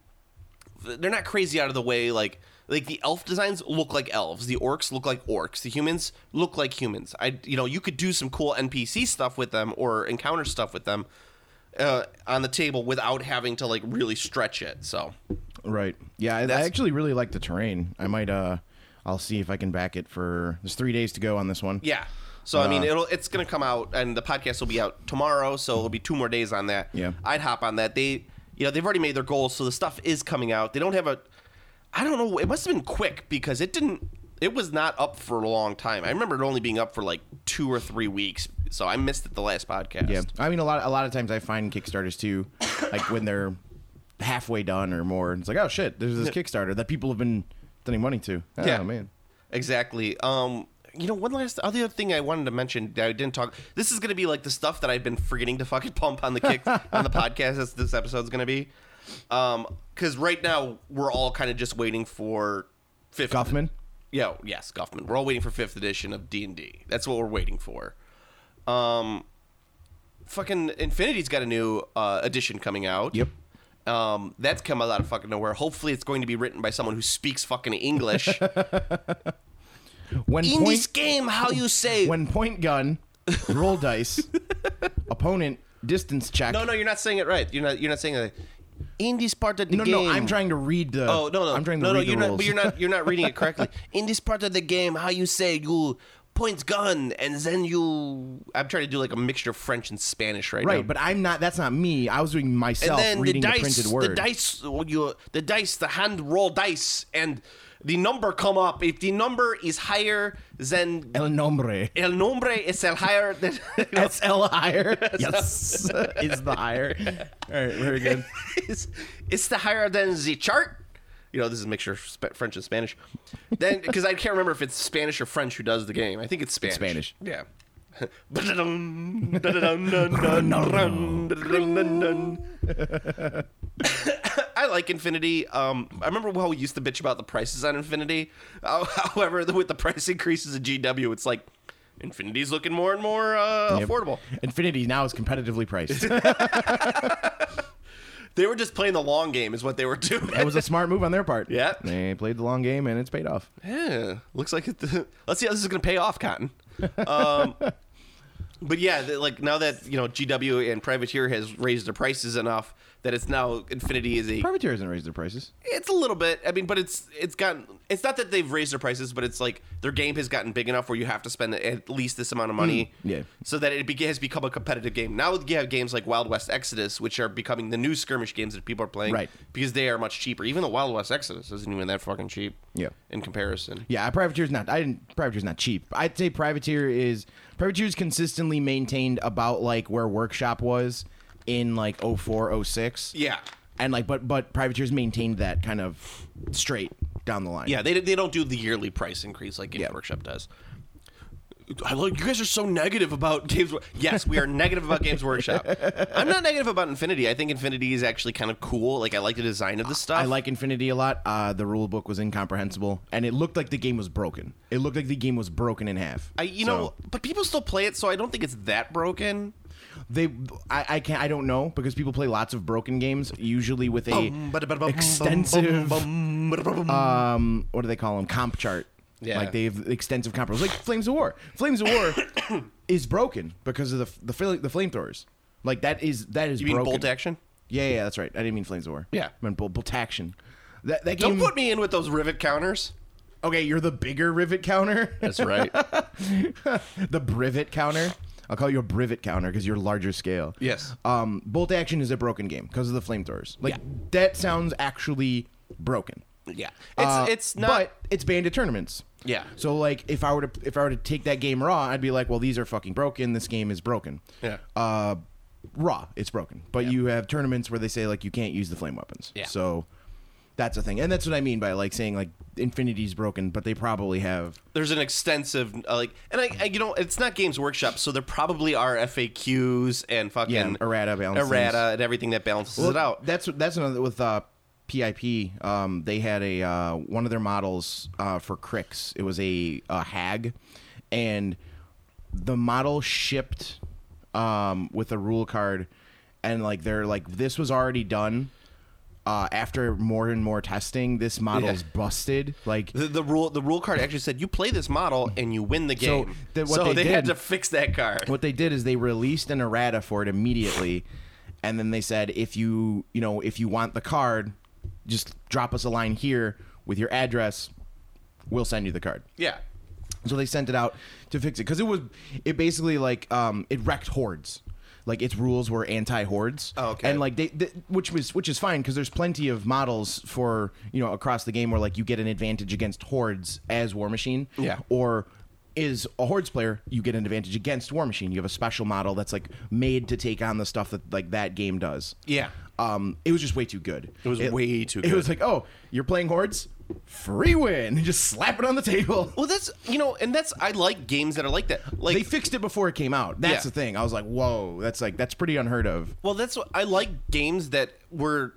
they're not crazy out of the way. Like, like the elf designs look like elves. The orcs look like orcs. The humans look like humans. I, you know, you could do some cool N P C stuff with them or encounter stuff with them uh, on the table without having to like really stretch it. So, Right. Yeah, I, I That's- actually really like the terrain. I might uh I'll see if I can back it for there's three days to go on this one. yeah. So I mean, Uh, it'll it's gonna come out, and the podcast will be out tomorrow. So it'll be two more days on that. Yeah. I'd hop on that. They, you know, they've already made their goals, so the stuff is coming out. They don't have a, I don't know. It must have been quick because it didn't. It was not up for a long time. I remember it only being up for like two or three weeks. So I missed it the last podcast. Yeah. I mean a lot a lot of times I find Kickstarters too, like when they're halfway done or more, it's like, oh shit, there's this Kickstarter that people have been donating money to. Oh Yeah. man. Exactly. Um, you know, one last other thing I wanted to mention that I didn't talk. This is going to be like the stuff that I've been forgetting to fucking pump on the kick on the podcast. As this episode's going to be, um, because right now we're all kind of just waiting for fifth. Guffman? Yeah. Yes, Guffman. We're all waiting for fifth edition of D and D. That's what we're waiting for. Um, fucking Infinity's got a new uh, edition coming out. Yep. Um, that's come out of fucking nowhere. Hopefully, it's going to be written by someone who speaks fucking English. When In point this game, how you say? when point gun, roll dice, opponent distance check. no, no, you're not saying it right. You're not. You're not saying it. In this part of the no, game. no, I'm trying to read the. Oh no, no, I'm trying to no, read no. the You're rules. not. But you're not. You're not reading it correctly. In this part of the game, how you say you points gun, and then you. I'm trying to do like a mixture of French and Spanish right, now. Right, but I'm not. That's not me. I was doing myself And then the reading the, dice, printed the word. dice, you, the dice, the hand roll dice, and the number come up. If the number is higher than El nombre. el nombre is el higher than S L higher. Yes, is the higher. All right, very good. it's, it's the higher than the chart. You know, this is a mixture of Sp- French and Spanish. Then, because I can't remember if it's Spanish or French who does the game. I think it's Spanish. Spanish. Yeah. I like Infinity. Um, I remember how we used to bitch about the prices on Infinity. Uh, however, with the price increases in G W, it's like Infinity's looking more and more uh, Yep. affordable. Infinity now is competitively priced. They were just playing the long game, is what they were doing. That was a smart move on their part. Yeah. They played the long game and it's paid off. Yeah, looks like it. Let's see how this is going to pay off, Cotton. Um, but yeah, the, like now that you know G W and Privateer has raised their prices enough that it's now Infinity is a. Privateer hasn't raised their prices. It's a little bit. I mean, but it's it's gotten. It's not that they've raised their prices, but it's like their game has gotten big enough where you have to spend at least this amount of money. yeah. So that it be, has become a competitive game. Now you have games like Wild West Exodus, which are becoming the new skirmish games that people are playing, Right. Because they are much cheaper. Even the Wild West Exodus isn't even that fucking cheap. Yeah. In comparison. Yeah, Privateer's not. I didn't. Privateer's not cheap. I'd say Privateer is. Privateer's consistently maintained about like where Workshop was in like oh four, oh six. Yeah. And like, but but Privateer's maintained that kind of straight down the line. Yeah, they they don't do the yearly price increase like Games Yeah. Workshop does. I like you guys are so negative about Games. Wor- Yes, we are negative about Games Workshop. I'm not negative about Infinity. I think Infinity is actually kind of cool. Like I like the design of the stuff. I like Infinity a lot. Uh, the rule book was incomprehensible, and it looked like the game was broken. It looked like the game was broken in half. I you So, know, but people still play it, so I don't think it's that broken. they, I, I can't, I don't know because people play lots of broken games, usually with a extensive, um, what do they call them? Comp chart. Yeah. Like they have extensive comp. Like Flames of War. Flames of War is broken because of the the fl- the flamethrowers. Like that is that is You mean broken. Bolt Action? Yeah, yeah, that's right. I didn't mean Flames of War. Yeah. I meant Bolt, Bolt Action. That that game. Don't put me in with those rivet counters. Okay, you're the bigger rivet counter. That's right. The Brivet counter. I'll call you a Brivet counter because you're larger scale. Yes. Um, Bolt Action is a broken game because of the flamethrowers. Like Yeah. that sounds actually broken. Yeah, it's Uh, it's not. But it's banned at tournaments. Yeah. So like, if I were to if I were to take that game raw, I'd be like, well, these are fucking broken. This game is broken. Yeah. Uh, raw, it's broken. But you have tournaments where they say like you can't use the flame weapons. Yeah. So that's a thing, and that's what I mean by like saying like Infinity's broken, but they probably have. There's an extensive uh, like, and I, I, you know, it's not Games Workshop, so there probably are F A Qs and fucking Yeah, errata balances. errata and everything that balances it out. That's that's another with uh, P I P. Um, they had a uh, one of their models uh, for Crix. It was a, a hag, and the model shipped um, with a rule card, and like they're like this was already done. Uh, after more and more testing, this model's Yeah. busted. Like The, the rule the rule card actually said you play this model and you win the So, game. then what so they they, had did- to fix that card. what they did is they released an errata for it immediately, and then they said if you you know if you want the card, just drop us a line here with your address, we'll send you the card. Yeah. So they sent it out to fix it because it was it basically like um it wrecked hordes. Like its rules were anti-hordes. Oh, okay. And like they, they which was which is fine because there's plenty of models for you know across the game where like you get an advantage against hordes as War Machine. Yeah. Or is a hordes player, you get an advantage against War Machine. You have a special model that's like made to take on the stuff that like that game does. Yeah. Um, it was just way too good. It was way too It good. was like, oh, you're playing hordes, free win. And just slap it on the table. Well, that's you know, and that's I like games that are like that. Like They fixed it before it came out. That's Yeah. the thing. I was like, whoa, that's like that's pretty unheard of. Well, that's what I like games that were.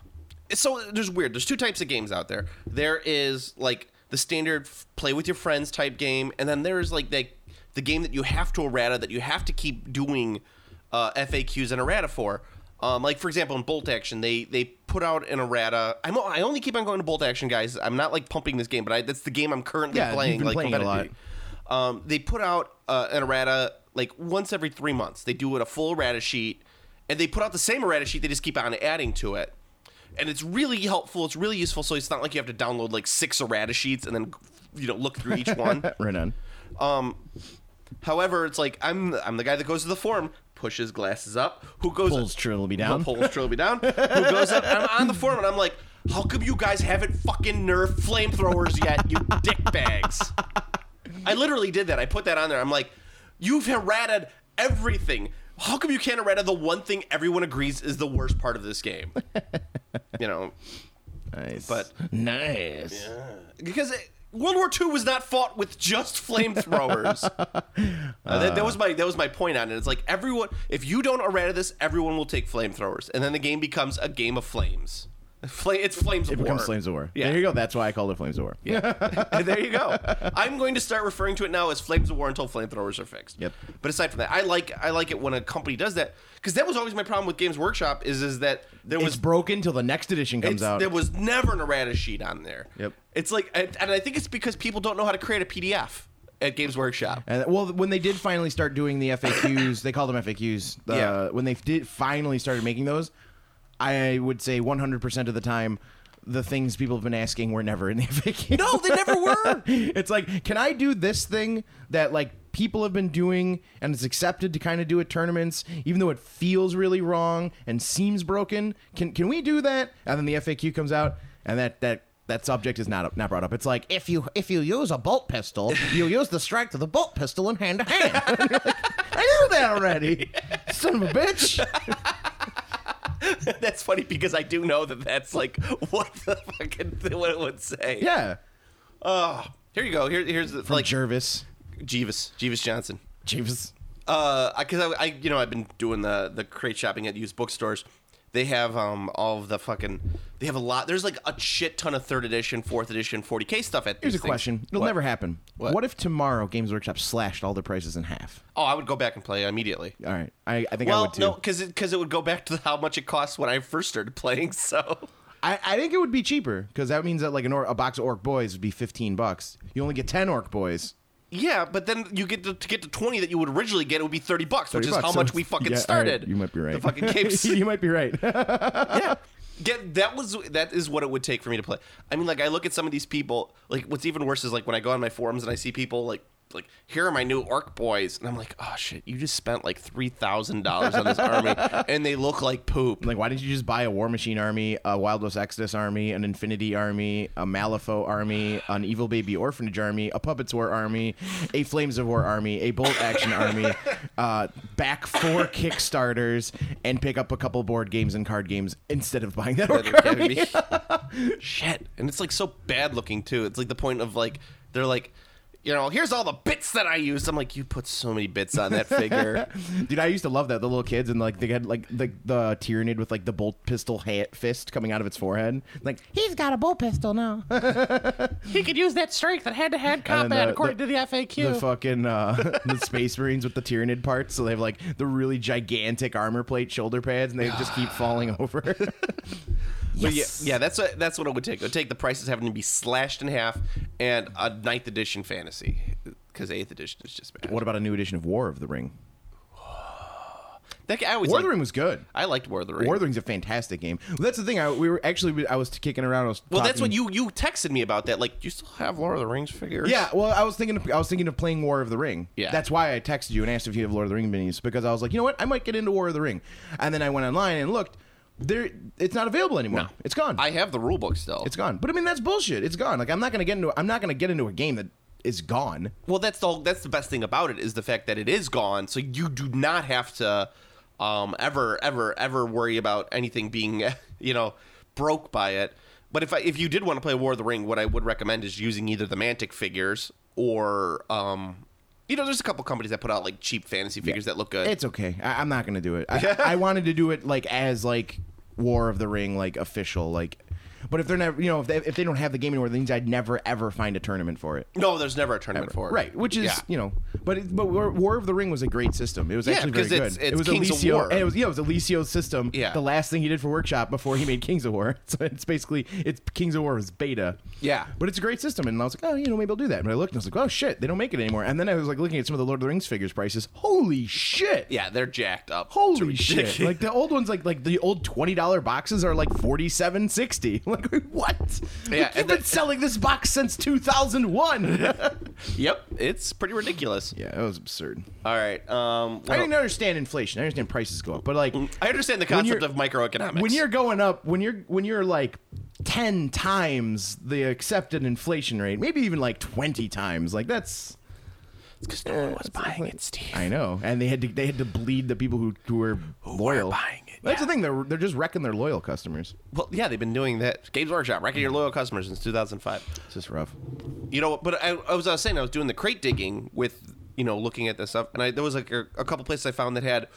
So there's weird. There's two types of games out there. There is like the standard f- play with your friends type game, and then there's like the the game that you have to errata that you have to keep doing uh, F A Qs and errata for. Um, like for example, in Bolt Action, they they put out an errata. I'm I only keep on going to Bolt Action, guys. I'm not like pumping this game, but I, that's the game I'm currently Yeah, you've playing. been like playing it a lot. competitively. Um, they put out uh, an errata like once every three months. They do it a full errata sheet, and they put out the same errata sheet. They just keep on adding to it, and it's really helpful. It's really useful. So it's not like you have to download like six errata sheets and then you know look through each one. Right on. Um, however, it's like I'm I'm the guy that goes to the forum, pushes glasses up, who goes Pulls Trilby down. pulls Trilby down, who goes up. I'm on the forum, and I'm like, how come you guys haven't fucking nerfed flamethrowers yet, you dick bags? I literally did that. I put that on there. I'm like, you've errated everything. How come you can't errata the one thing everyone agrees is the worst part of this game? You know, Nice. But- nice. because it, World War Two was not fought with just flamethrowers. uh, that, that was my that was my point on it. It's like everyone, if you don't errata this, everyone will take flamethrowers, and then the game becomes a game of flames. Fla- it's Flames It of War. becomes Flames of War. Yeah. There you go. That's why I called it Flames of War. Yeah. There you go. I'm going to start referring to it now as Flames of War until flamethrowers are fixed. Yep. But aside from that, I like I like it when a company does that, because that was always my problem with Games Workshop is is that there was It's broken till the next edition comes it's- out. there was never an errata sheet on there. Yep. It's like, and and I think it's because people don't know how to create a P D F at Games Workshop. And, well, when they did finally start doing the F A Qs, they call them F A Qs. The, Yeah. When they did finally started making those, I would say one hundred percent of the time, the things people have been asking were never in the F A Q. No, they never were. It's like, can I do this thing that like people have been doing and it's accepted to kind of do at tournaments, even though it feels really wrong and seems broken? Can can we do that? And then the F A Q comes out, and that that. That subject is not not brought up. It's like if you if you use a bolt pistol, you use the strength of the bolt pistol in hand to hand. And you're like, I knew that already, son of a bitch. That's funny because I do know that that's like what the fucking what it would say. Yeah, Oh, here you go. Here, here's the, from like Jervis. Jeeves, Jeeves Johnson. Jervis. Uh, because I, I, you know, I've been doing the the crate shopping at used bookstores. They have um all of the fucking. They have a lot. There's like a shit ton of third edition, fourth edition, forty K stuff at. Here's these a things. question. It'll What? never happen. What? What if tomorrow Games Workshop slashed all their prices in half? Oh, I would go back and play immediately. All right, I, I think I Well, would too. no, because it, cause it would go back to how much it cost when I first started playing. So I, I think it would be cheaper because that means that like an or- a box of Orc Boys would be fifteen bucks. You only get ten Orc Boys. yeah, but then you get to, to get to twenty that you would originally get. It would be thirty bucks, which thirty is bucks, how so much it's- we fucking yeah, all started. right, you might be right. The fucking capes. You might be right. Yeah. Get, that was that is what it would take for me to play. I mean, like I look at some of these people. Like what's even worse is like when I go on my forums and I see people like like here are my new Orc Boys, and I'm like, oh shit, you just spent like three thousand dollars on this army, and they look like poop. Like, why didn't you just buy a War Machine army, a Wild West Exodus army, an Infinity army, a Malifaux army, an Evil Baby Orphanage army, a Puppets War army, a Flames of War army, a Bolt Action army, uh, back four Kickstarters, and pick up a couple board games and card games instead of buying that Orc army? Shit, and it's like so bad looking too. It's like the point of like they're like, you know, here's all the bits that I used. I'm like, you put so many bits on that figure. Dude, I used to love that. The little kids and like they had like the the Tyranid with like the bolt pistol hat fist coming out of its forehead. Like he's got a bolt pistol now. He could use that strength in hand-to-hand And then combat, the- according the- to the F A Q. The fucking uh, the Space Marines with the Tyranid parts, so they have like the really gigantic armor plate shoulder pads, and they just keep falling over. But yeah, yeah, that's what that's what it would take. It would take the prices having to be slashed in half and a ninth edition fantasy, because eighth edition is just bad. What about a new edition of War of the Ring? That, I always War of the liked- Ring was good. I liked War of the Ring. War of the Ring's a fantastic game. Well, that's the thing. I we were actually I was kicking around. I was well, that's what talking- you you texted me about that. Like, do you still have Lord of the Rings figures? Yeah, well, I was thinking of, I was thinking of playing War of the Ring. Yeah. That's why I texted you and asked if you have Lord of the Ring minis, because I was like, you know what, I might get into War of the Ring. And then I went online and looked. There, it's not available anymore. No. It's gone. I have the rule book still. it's gone. But I mean, that's bullshit. It's gone. Like I'm not gonna get into I'm not gonna get into a game that is gone. Well, that's the that's the best thing about it is the fact that it is gone, so you do not have to um, ever ever ever worry about anything being you know broke by it. But if I, if you did want to play War of the Ring, what I would recommend is using either the Mantic figures or um, you know, there's a couple companies that put out like cheap fantasy figures that look good. It's okay. I, I'm not gonna do it. I, I wanted to do it like as like War of the Ring, like official, like. But if they're never, you know, if they, if they don't have the game anymore, that means I'd never ever find a tournament for it. no, there's never a tournament for it. Right, which is Yeah. you know, but it, but War, War of the Ring was a great system. It was Yeah, actually very because good. it's- it's it was Kings of Alessio, War. and it was yeah, it was Alessio's system. Yeah. The last thing he did for Workshop before he made Kings of War. So it's basically it's Kings of War was beta. Yeah. But it's a great system, and I was like, oh, you know, maybe I'll do that. But I looked and I was like, oh shit, they don't make it anymore. And then I was like looking at some of the Lord of the Rings figures prices. Holy shit! Yeah, they're jacked up. Holy It's shit! ridiculous. Like the old ones, like like the old twenty dollar boxes are like forty seven sixty. Like what? Yeah, Like, you've and been the- selling this box since two thousand one. Yep, it's pretty ridiculous. Yeah, that was absurd. All right. Um, I well, didn't understand inflation. I understand prices go up, but like I understand the when concept you're- of microeconomics. when you're going up, when you're when you're like ten times the accepted inflation rate, maybe even like twenty times, like that's. because no one was buying it, Steve. I know, and they had to they had to bleed the people who who were loyal. buying it, That's yeah. the thing; they're they're just wrecking their loyal customers. Well, yeah, they've been doing that. Games Workshop, wrecking your loyal customers since two thousand five. It's just rough. You know, but I, I was I was saying I was doing the crate digging with you know looking at this stuff, and I there was like a, a couple places I found that had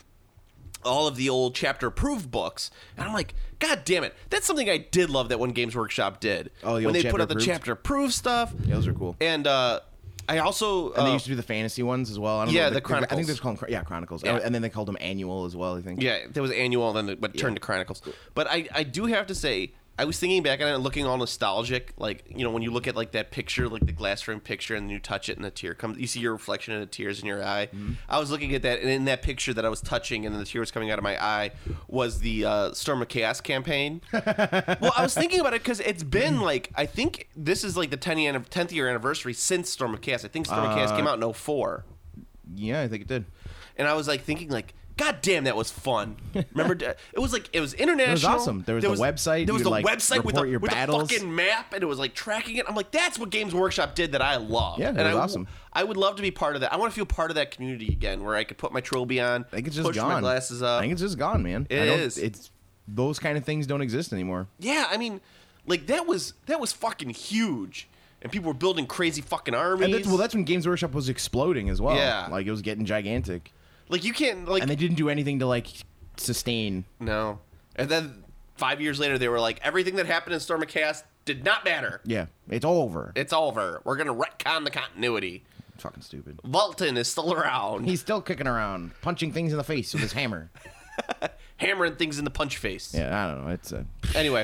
all of the old chapter approved books, and I'm like, God damn it, that's something I did love that when Games Workshop did. Oh, the when old they put chapter out the approved? chapter approved stuff. Yeah, those are cool. And uh, I also And they uh, used to do the fantasy ones as well. I don't Yeah, know, the they- I Chronicles. think they're called yeah Chronicles. Yeah. Oh, and then they called them annual as well. I think. yeah, there was annual, then it but turned to Chronicles. But I I do have to say. I was thinking back and looking all nostalgic, like you know when you look at like that picture, like the glass frame picture, and you touch it and a tear comes. You see your reflection and the tears in your eye. Mm-hmm. I was looking at that, and in that picture that I was touching, and the tear was coming out of my eye, was the uh, Storm of Chaos campaign. Well, I was thinking about it because it's been like I think this is like the tenth year anniversary since Storm of Chaos. I think Storm of Chaos came out in oh four. Yeah, I think it did. And I was like thinking like. God damn, that was fun. Remember, it was like it was international. It was awesome. There was the website. There was You the could, like, website with the, report your with the battles. fucking map, and it was like tracking it. I'm like, that's what Games Workshop did that I love. Yeah, it and was I, awesome. I would love to be part of that. I want to feel part of that community again, where I could put my trilby on, I think it's just push gone. my glasses up. I think it's just gone, man. It I don't- is. It's those kind of things don't exist anymore. Yeah, I mean, like that was that was fucking huge, and people were building crazy fucking armies. And that's, well, that's when Games Workshop was exploding as well. Yeah. Like it was getting gigantic, like you can't like and they didn't do anything to like sustain. no. And then five years later, they were like, everything that happened in Storm of Chaos did not matter. Yeah, it's over. It's over. We're gonna retcon the continuity. Fucking stupid. Vulcan is still around, He's still kicking around, punching things in the face with his hammer. hammering things in the punch face. Yeah, I don't know. It's a Anyway,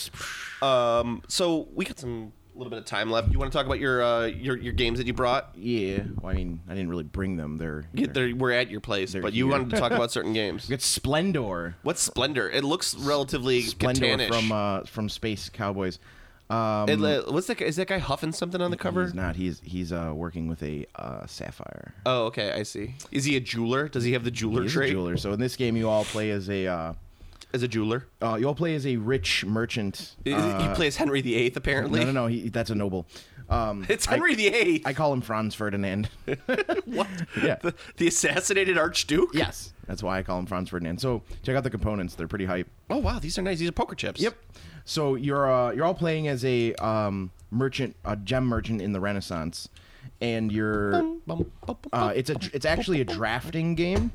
um, so we got some little bit of time left. You want to talk about your uh, your your games that you brought? yeah. Well, I mean, I didn't really bring them. They're, Yeah, they're they're- we're at your place, they're but you here. wanted to talk about certain games. we got Splendor. What's Splendor? It looks relatively Splendor Catan-ish. from uh, from Space Cowboys. Um, It, uh, what's that? guy- Is that guy huffing something on the cover? He's not. He's he's uh, working with a uh, sapphire. Oh, okay, I see. Is he a jeweler? Does he have the jeweler He's a trait? jeweler. So in this game, you all play as a uh, As a jeweler, uh, you all play as a rich merchant. he Uh, plays Henry the Eighth. Apparently, no, no, no. He, that's a noble. Um, it's I- Henry the Eighth. I call him Franz Ferdinand. What? Yeah. The, the assassinated Archduke? Yes, that's why I call him Franz Ferdinand. So check out the components; they're pretty hype. Oh wow, these are nice. These are poker chips. Yep. So you're uh, you're all playing as a um, merchant, a gem merchant in the Renaissance, and you're uh, it's a it's actually a drafting game.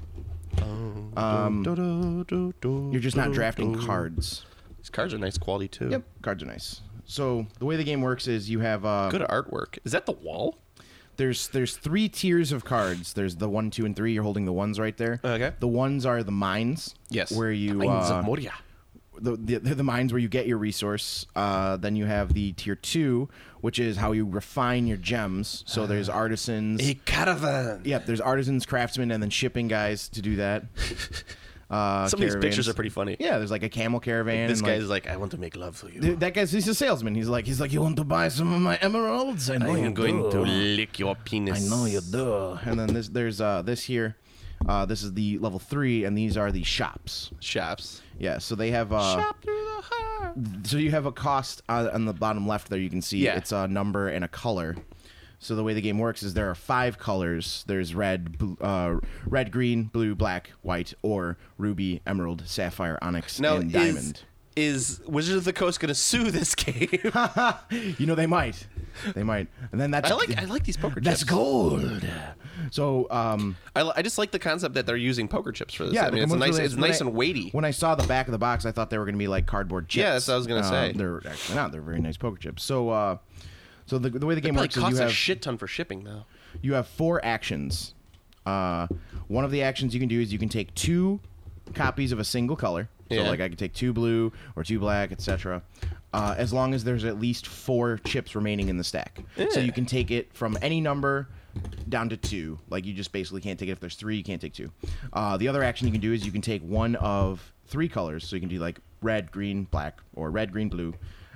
Um, you're just not drafting cards. These cards are nice quality too. Yep, cards are nice. So the way the game works is you have uh, Good artwork. Is that the wall? there's there's three tiers of cards. There's the one, two, and three. You're holding the ones right there. Okay. The ones are the mines. Yes. Where you Mines uh, of Moria. the, the the mines where you get your resource. Uh, then you have the tier two, which is how you refine your gems. So there's artisans. A caravan. Yep, there's artisans, craftsmen, and then shipping guys to do that. Uh, Some of these caravans. pictures are pretty funny. Yeah, there's like a camel caravan. This and, guy's like, like, I want to make love to you. Th- that guy's he's a salesman. He's like he's like you want to buy some of my emeralds? I know you I'm going do. to lick your penis. I know you do. And then this there's uh this here, uh this is the level three, and these are the shops. Shops. Yeah, so they have uh Shop through the heart. so you have a cost uh, on the bottom left there. You can see Yeah. it's a number and a color. So the way the game works is there are five colors. There's red, bl- uh, red, green, blue, black, white, or ruby, emerald, sapphire, onyx, Now, and is, diamond. is Wizards of the Coast going to sue this game? You know they might, they might. And then that's I like I like these poker chips. that's gold. So um, I, li- I just like the concept that they're using poker chips for this. yeah, I mean, the it's components nice. really- It's when nice I- and weighty. When I saw the back of the box, I thought they were going to be like cardboard chips. Yeah, that's what I was gonna Uh, say. They're actually not. They're very nice poker chips. So, uh, so the, the way the game Probably works is costs you a have shit ton for shipping though. you have four actions. Uh, one of the actions you can do is you can take two copies of a single color. So, Yeah. like I could take two blue or two black, et cetera. Uh, as long as there's at least four chips remaining in the stack. So you can take it from any number down to two. Like you just basically can't take it if there's three. You can't take two. Uh, the other action you can do is you can take one of three colors. So you can do like red, green, black, or red, green, blue.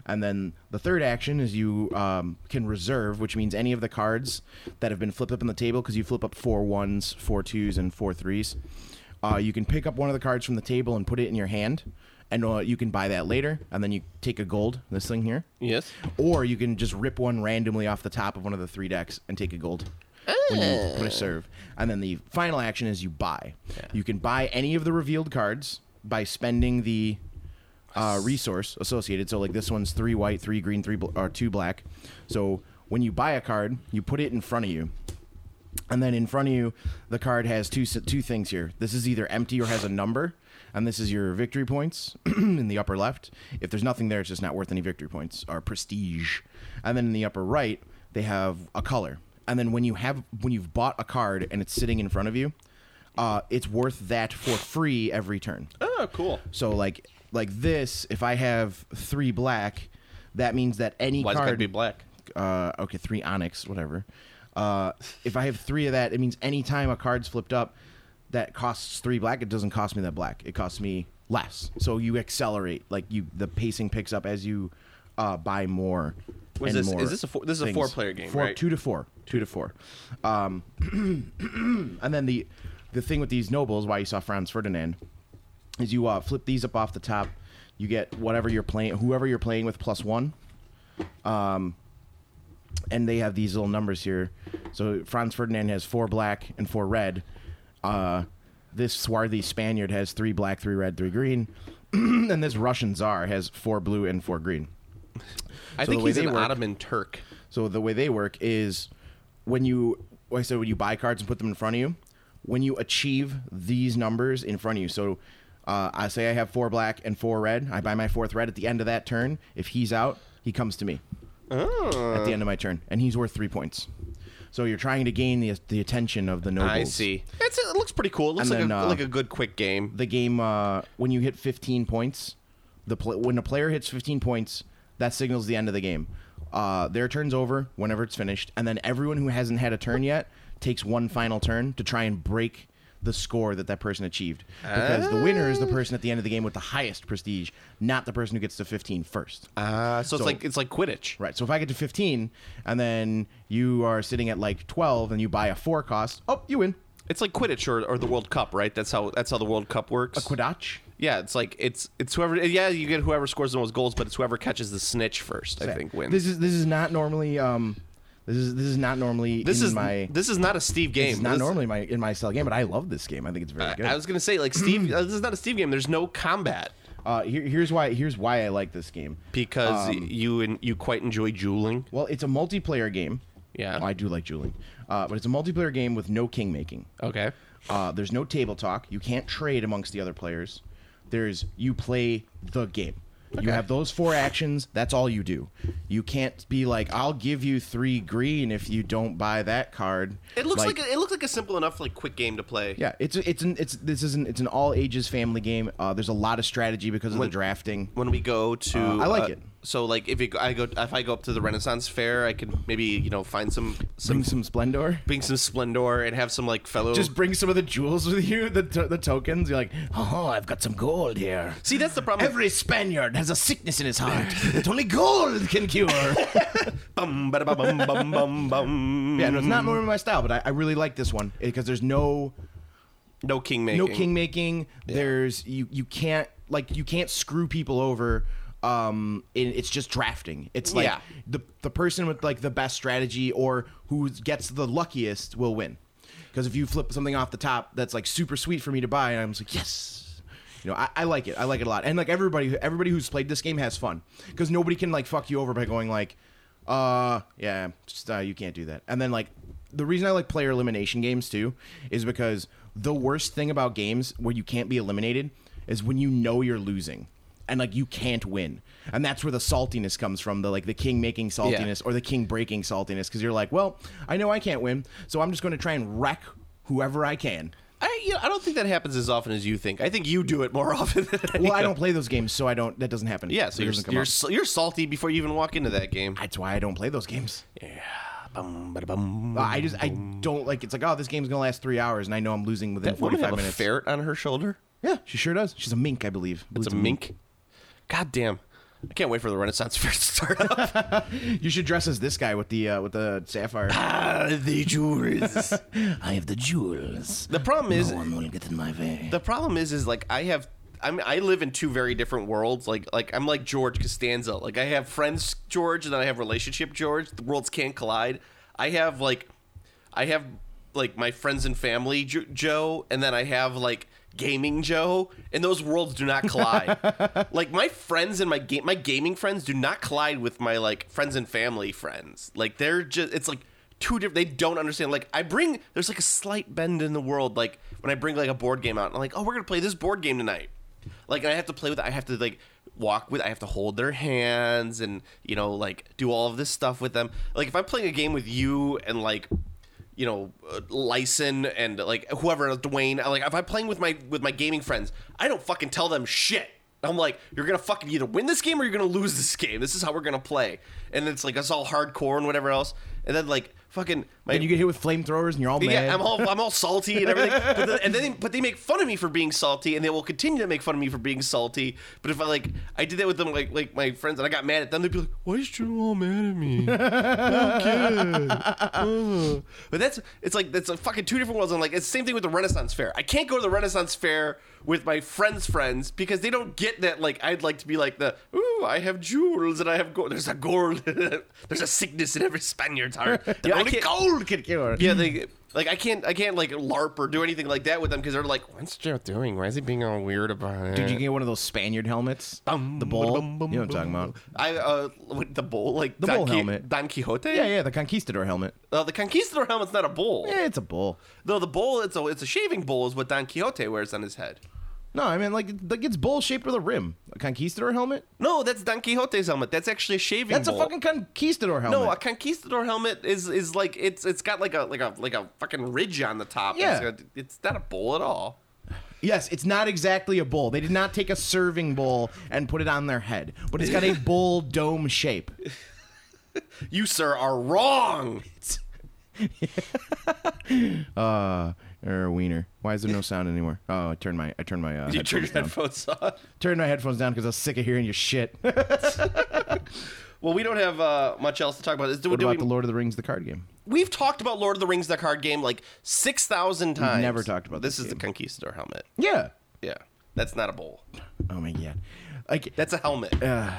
And then the third action is you um, can reserve, which means any of the cards that have been flipped up on the table, because you flip up four ones, four twos, and four threes. Uh, you can pick up one of the cards from the table and put it in your hand, and uh, you can buy that later, and then you take a gold, this thing here. Yes. Or you can just rip one randomly off the top of one of the three decks and take a gold. When you put a serve. And then the final action is you buy. Yeah. You can buy any of the revealed cards by spending the uh, resource associated. So like this one's three white, three green, three bl- or two black. So when you buy a card, you put it in front of you. And then in front of you, the card has two two things here. This is either empty or has a number. And this is your victory points in the upper left. If there's nothing there, it's just not worth any victory points or prestige. And then in the upper right, they have a color. And then when you have when you've bought a card and it's sitting in front of you, uh, it's worth that for free every turn. Oh, cool. So like like this, if I have three black, that means that any Why's it card gotta be black? Uh, okay, three onyx, whatever. Uh, if I have three of that, it means any time a card's flipped up that costs three black, it doesn't cost me that black. It costs me less. So you accelerate, like you the pacing picks up as you uh, buy more. Was and this- more is this a four- this is a things. four-player game, Four, right? Two to four. Two to four. Um, and then the the thing with these nobles, why you saw Franz Ferdinand, is you uh, flip these up off the top. You get whatever you're playing, whoever you're playing with plus one. Um, and they have these little numbers here. So Franz Ferdinand has four black and four red. Uh, this swarthy Spaniard has three black, three red, three green. And this Russian Tsar has four blue and four green. I So think the way he's they an work- Ottoman Turk. So the way they work is when you, like I said, when you buy cards and put them in front of you, when you achieve these numbers in front of you. So uh, I say I have four black and four red. I buy my fourth red at the end of that turn. If he's out, he comes to me Oh. at the end of my turn, and he's worth three points. So you're trying to gain the the attention of the nobles. I see. It's, it looks pretty cool. It looks And like, then, a, uh, like a good quick game. The game, uh, when you hit fifteen points, the pl- when a player hits fifteen points, that signals the end of the game. Uh, their turn's over whenever it's finished, and then everyone who hasn't had a turn yet takes one final turn to try and break the score that that person achieved. Because the winner is the person at the end of the game with the highest prestige, not the person who gets to fifteen first. Uh, so, so- it's like it's like Quidditch. Right. So if I get to fifteen, and then you are sitting at like twelve, and you buy a four cost, oh, you win. It's like Quidditch or, or the World Cup, right? That's how that's how the World Cup works. Quidditch. Yeah, it's like it's it's whoever. Yeah, you get whoever scores the most goals, but it's whoever catches the snitch first. I think wins. This is this is not normally um, this is this is not normally This in is my. this is not a Steve game. It's not This- normally my in my style game, but I love this game. I think it's very I- good. I was gonna say like Steve. uh, this is not a Steve game. There's no combat uh, here, here's why. Here's why I like this game. because Um, you and you quite enjoy dueling. Well, it's a multiplayer game. Yeah. Oh, I do like dueling, uh, but it's a multiplayer game with no king making. Okay. Uh, there's no table talk. You can't trade amongst the other players. There's you play the game. You have those four actions. That's all you do. You can't be like, I'll give you three green if you don't buy that card. It looks like, a, it looks like a simple enough like quick game to play. yeah. It's it's an it's this is an it's an all ages family game. Uh, there's a lot of strategy because of When- the drafting. When we go to, Uh, I like it. So like if it, I go if I go up to the Renaissance Fair, I could maybe you know find some some Bring some splendor. bring some Splendor and have some like fellow. Just bring some of the jewels with you, the to- the tokens. You're like, oh, I've got some gold here. See, that's the problem. Every Spaniard has a sickness in his heart that only gold can cure. Bum, bada, ba, bum, bum, bum, bum. Yeah, no, it's not normally my style, but I, I really like this one because there's no no king making. no king making. There's you you can't like you can't screw people over. Um, it, it's just drafting. It's like Yeah. the the person with like the best strategy or who gets the luckiest will win. Because if you flip something off the top that's like super sweet for me to buy, and I'm just like yes. You know, I, I like it. I like it a lot. And like everybody, everybody who's played this game has fun because nobody can like fuck you over by going like, uh, yeah, just, uh, you can't do that. And then like the reason I like player elimination games too is because the worst thing about games where you can't be eliminated is when you know you're losing and like you can't win. And that's where the saltiness comes from, the like the king making saltiness or the king breaking saltiness because you're like, well, I know I can't win, so I'm just going to try and wreck whoever I can. I you know, I don't think that happens as often as you think. I think you do it more often than I Well, I do. don't play those games, so I don't. That doesn't happen. Yeah, so It you're doesn't come you're, up. s- you're salty before you even walk into that game. That's why I don't play those games. Bum, bada, bum. Uh, I just I don't like. It's like, oh, this game's gonna last three hours, and I know I'm losing within That woman forty-five have a minutes. ferret on her shower. Yeah, she sure does. She's a mink, I believe. It's a mink. God damn. I can't wait for the Renaissance Fair to start up. You should dress as this guy with the uh, with the sapphire. Ah, the jewels. I have the jewels. The problem is, No one will get in my way. the problem is, is like I have, I mean, I live in two very different worlds. Like, like I'm like George Costanza. Like I have friends George, and then I have relationship George. The worlds can't collide. I have like, I have like my friends and family jo- Joe, and then I have like gaming Joe, and those worlds do not collide. Like my friends and my game, my gaming friends do not collide with my like friends and family friends. Like they're just, it's like two different. They don't understand. Like I bring, there's like a slight bend in the world. Like when I bring like a board game out, and I'm like, oh, we're gonna play this board game tonight. Like and I have to play with. I have to like walk with. I have to hold their hands, and you know, like do all of this stuff with them. Like if I'm playing a game with you and like, you know, uh, Lyson and like whoever, Dwayne. Like if I'm playing with my with my gaming friends, I don't fucking tell them shit. I'm like, you're gonna fucking either win this game or you're gonna lose this game. This is how we're gonna play. And it's like it's all hardcore and whatever else. And then like fucking, my, And you get hit with flamethrowers, and you're all mad. yeah, I'm all I'm all salty and everything. But then, and then they, but they make fun of me for being salty, and they will continue to make fun of me for being salty. But if I like I did that with them, like like my friends, and I got mad at them, they'd be like, "Why is you all mad at me?" uh. But that's it's like that's a fucking two different worlds. And like it's the same thing with the Renaissance Fair. I can't go to the Renaissance Fair with my friends' friends because they don't get that. Like I'd like to be like the ooh, I have jewels and I have gold. There's a gold. There's a sickness in every Spaniard's heart. Yeah, I Only can't- gold can cure. yeah, they like I can't I can't like LARP or do anything like that with them because they're like, what's Joe doing? Why is he being all weird about it? Did you get one of those Spaniard helmets? Bum, the bowl? bum, bum, You know what I'm talking bum, about? I uh what, the bowl like The Don bull Qui- helmet. Don Quixote. Yeah, yeah, the Conquistador helmet. Uh, the Conquistador helmet's not a bowl. Yeah, it's a bull. Though the bowl it's a it's a shaving bowl is what Don Quixote wears on his head. No, I mean like like it's bull shaped with a rim. A Conquistador helmet? No, that's Don Quixote's helmet. That's actually a shaving. That's bowl. a fucking Conquistador helmet. No, a Conquistador helmet is is like it's it's got like a like a like a fucking ridge on the top. Yeah. It's, got- it's not a bowl at all. Yes, it's not exactly a bull. They did not take a serving bowl and put it on their head, but it's got a bull dome shape. You sir are wrong. Uh, or a wiener. Why is there no sound anymore? Oh, I turned my I turned my uh, You turn headphones your down. headphones on. Turned my headphones down because I was sick of hearing your shit. what Well, we don't have uh, much else to talk about. Do, do about we, the Lord of the Rings, the card game? We've talked about Lord of the Rings, the card game, like six thousand times. never talked about this. this is the game. Conquistador helmet. Yeah. Yeah, that's not a bowl. Oh my god. Like That's a helmet.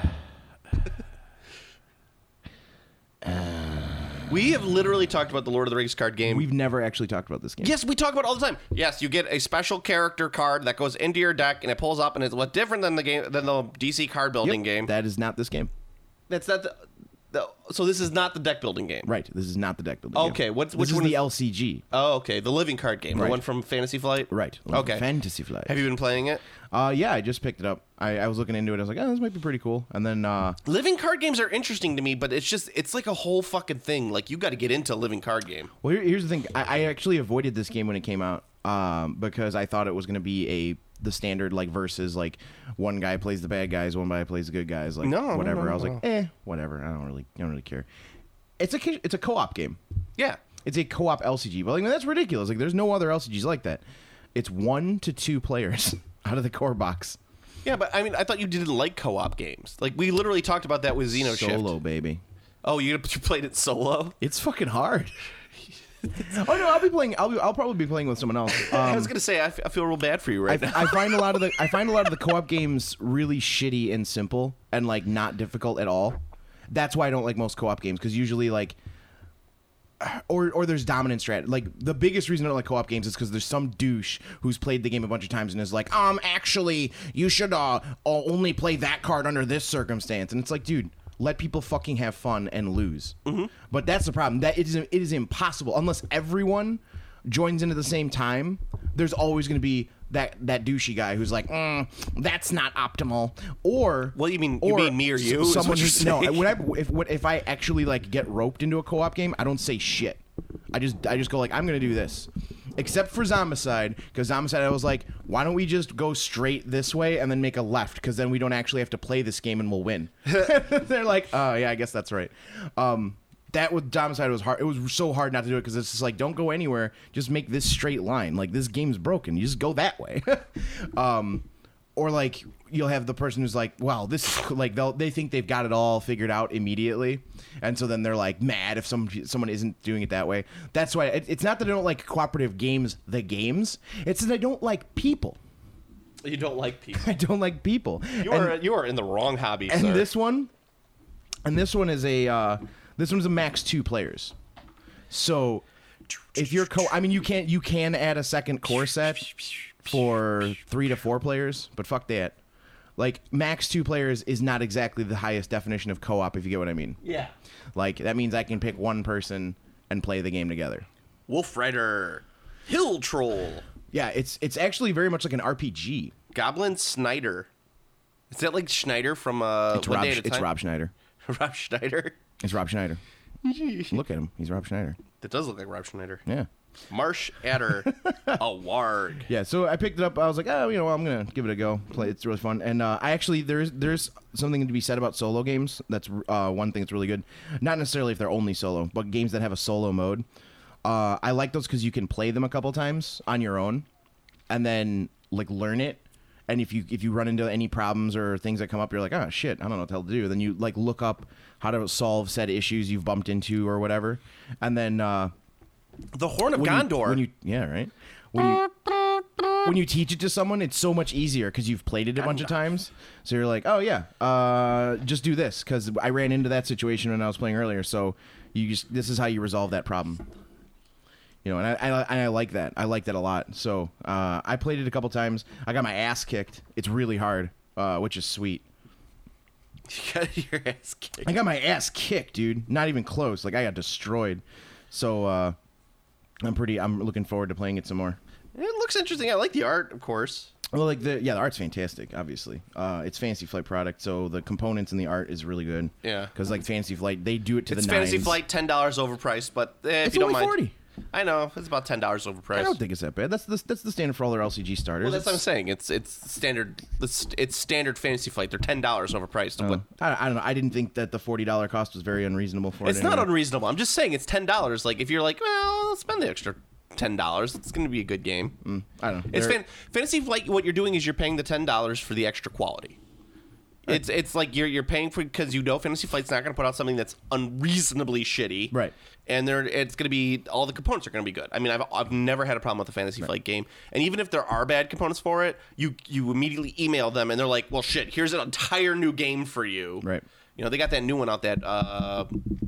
we have literally talked about the Lord of the Rings card game. we've never actually talked about this game. Yes, we talk about it all the time. Yes, you get a special character card that goes into your deck and it pulls up and it's what different than the game than the D C card building Yep, game. That is not this game. That's not the, the. So this is not the deck building game. Right. This is not the deck building Okay, game. what's- this which is one the is- L C G. Oh, okay. The living card game, the Right. one from Fantasy Flight. Right. Okay. Fantasy Flight. Have you been playing it? Uh, yeah, I just picked it up. I, I was looking into it. I was like, oh, this might be pretty cool. And then, uh, Living card games are interesting to me, but it's just it's like a whole fucking thing. Like you got to get into a living card game. well, here, here's the thing. I, I actually avoided this game when it came out um, because I thought it was going to be a the standard like versus like one guy plays the bad guys, one guy plays the good guys, like No, no, whatever. no, I was no. like, eh, whatever. I don't really, I don't really care. It's a co- it's a co-op game. Yeah. It's a co-op L C G, but like that's ridiculous. Like there's no other L C Gs like that. It's one to two players out of the core box. Yeah, but I mean, I thought you didn't like co-op games. Like we literally talked about that with Xeno Solo, Shift. baby. Oh, you you played it solo? It's fucking hard. oh no, I'll be playing. I'll be, I'll probably be playing with someone else. I Um, was gonna say I, f- I feel real bad for you right I, now. I find a lot of the I find a lot of the co-op games really shitty and simple and like not difficult at all. That's why I don't like most co-op games because usually like. Or, or there's dominant strat. Like the biggest reason I don't like co-op games is because there's some douche who's played the game a bunch of times and is like, um, actually, you should uh only play that card under this circumstance. And it's like, dude, let people fucking have fun and lose. Mm-hmm. But that's the problem. That it is it is impossible unless everyone joins in at the same time. There's always going to be that that douchey guy who's like, mm, that's not optimal. Or Well, you mean- you or mean me or you, is Someone what you're who's no. saying? When I if what if I actually like get roped into a co-op game, I don't say shit. I just I just go like I'm gonna do this. Except for Zombicide, because Zombicide I was like, why don't we just go straight this way and then make a left? Because then we don't actually have to play this game and we'll win. They're like, oh yeah, I guess that's right. Um, that with Zombicide was hard. It was so hard not to do it because it's just like, don't go anywhere. Just make this straight line. Like this game's broken. You just go that way. um, or like you'll have the person who's like, well, this is cool. Like they'll they think they've got it all figured out immediately, and so then they're like mad if some someone isn't doing it that way. That's why it, it's not that I don't like cooperative games, the games. It's that I don't like people. You don't like people. I don't like people. You And- are you are in the wrong hobby, and sir. this one, and this one is a uh, this one's a max two players. So if you're co, I mean you can't you can add a second core set for three to four players, but fuck that. Like max two players is not exactly the highest definition of co-op, if you get what I mean. Yeah. Like that means I can pick one person and play the game together. Wolf Rider, Hill Troll, Yeah, it's it's actually very much like an R P G. Goblin Snyder. Is that like Schneider from uh? It's One Rob. Day at a It's Time? Rob Schneider. Rob Schneider. It's Rob Schneider. Look at him. He's Rob Schneider. That does look like Rob Schneider. Yeah. Marsh Adder, a warg. Yeah, so I picked it up. I was like, oh, you know, I'm gonna give it a go. Play, it's really fun. And uh, I actually there's there's something to be said about solo games. That's uh, one thing that's really good. Not necessarily if they're only solo, but games that have a solo mode. Uh, I like those because you can play them a couple times on your own, and then like learn it. And if you if you run into any problems or things that come up, you're like, oh shit, I don't know what the hell to do. Then you like look up how to solve said issues you've bumped into or whatever, and then. Uh, The Horn of when you- Gondor. when you, yeah, right. When you when you teach it to someone, it's so much easier because you've played it a bunch of times. So you're like, oh yeah, uh, just do this because I ran into that situation when I was playing earlier. So you just this is how you resolve that problem. You know, and I, I and I like that. I like that a lot. So uh, I played it a couple times. I got my ass kicked. It's really hard, uh, which is sweet. You got your ass kicked. I got my ass kicked, dude. Not even close. Like I got destroyed. So uh, I'm pretty. I'm looking forward to playing it some more. It looks interesting. I like the art, of course. Well, like the yeah, the art's fantastic. Obviously, uh, it's Fantasy Flight product, so the components and the art is really good. Yeah. because like Fantasy Flight, they do it to It's the Fantasy nines. Flight, ten dollars overpriced, but eh, if It's you don't only mind, forty. I know it's about ten dollars overpriced. I don't think it's that bad. That's the that's the standard for all their L C G starters. Well, that's what I'm It's- saying. It's it's standard. It's, it's standard Fantasy Flight. They're ten dollars overpriced. uh, What- I, I don't know. I didn't think that the forty dollar cost was very unreasonable for It's it. not anyway. unreasonable. I'm just saying it's ten dollars. Like if you're like, well, I'll spend the extra ten dollars. It's going to be a good game. I don't know. It's They're- fan- Fantasy Flight. What you're doing is you're paying the ten dollars for the extra quality. It's it's like you're you're paying for because you know Fantasy Flight's not going to put out something that's unreasonably shitty, Right. And they're it's going to be all the components are going to be good. I mean, I've I've never had a problem with a Fantasy Flight game, and even if there are bad components for it, you you immediately email them and they're like, well, shit, here's an entire new game for you, Right. You know, they got that new one out that uh,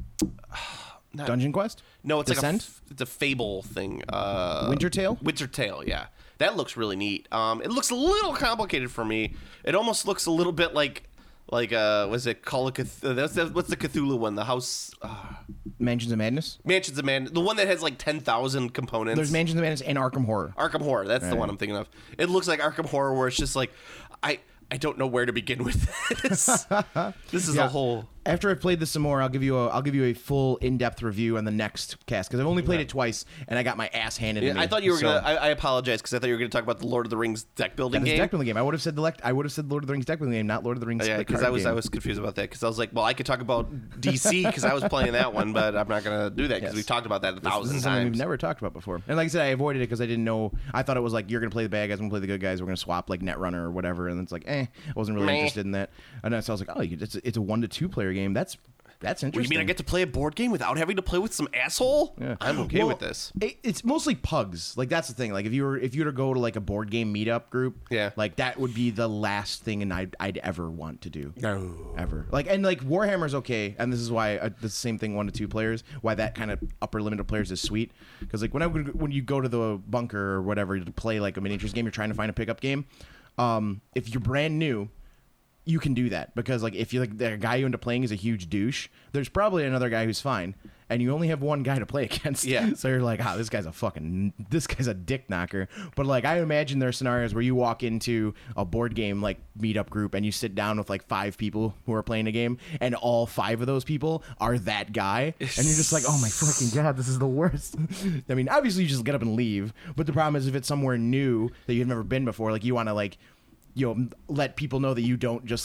not- Dungeon Quest. no, it's Descent? like a f- it's a Fable thing. Uh, Winter Tale? Winter Tale, yeah. That looks really neat. Um, it looks a little complicated for me. It almost looks a little bit like, like uh, what's it called? Cth- that's, that's, what's the Cthulhu one? The House uh, Mansions of Madness. Mansions of Man, the one that has like ten thousand components. There's Mansions of Madness and Arkham Horror. Arkham Horror. That's the Right. one I'm thinking of. It looks like Arkham Horror, where it's just like, I I don't know where to begin with this. This is Yeah. a whole. After I've played this some more, I'll give you a I'll give you a full in depth review on the next cast because I've only played it twice and I got my ass handed to Yeah, me. I thought you were So- gonna. I, I apologize because I thought you were gonna talk about the Lord of the Rings deck building That is game. deck building game. I would have said the lect- I would have said Lord of the Rings deck building game, not Lord of the Rings. Yeah, the because card I was game. I was confused about that because I was like, well, I could talk about D C because I was playing that one, but I'm not gonna do that because Yes. we've talked about that a This- thousand this is something times. we've never talked about before. And like I said, I avoided it because I didn't know. I thought it was like you're gonna play the bad guys, I'm gonna play the good guys. We're gonna swap like Netrunner or whatever. And it's like, eh, I wasn't really Meh. interested in that. And then so I was like, oh, you- it's a, it's a one to two player game. That's that's What, interesting. you mean I get to play a board game without having to play with some asshole? Yeah. I'm okay Well, with this. It, it's mostly pugs. Like that's the thing. Like if you were if you were to go to like a board game meetup group, Yeah. like that would be the last thing and I'd, I'd ever want to do. No. Ever. Like and like Warhammer's okay, and this is why uh, the same thing one to two players. Why that kind of upper limit of players is sweet. Because like when I would, when you go to the bunker or whatever to play like a miniatures game, you're trying to find a pickup game. Um, if you're brand new, you can do that because like if you like the guy you end up playing is a huge douche, there's probably another guy who's fine, and you only have one guy to play against. Yeah. So you're like, ah, this guy's a fucking this guy's a dick knocker. But like I imagine there are scenarios where you walk into a board game like meetup group and you sit down with like five people who are playing a game, and all five of those people are that guy, and you're just like, oh my fucking god, this is the worst. I mean, obviously you just get up and leave, but the problem is if it's somewhere new that you've never been before, like you want to like. You know, let people know that you don't just like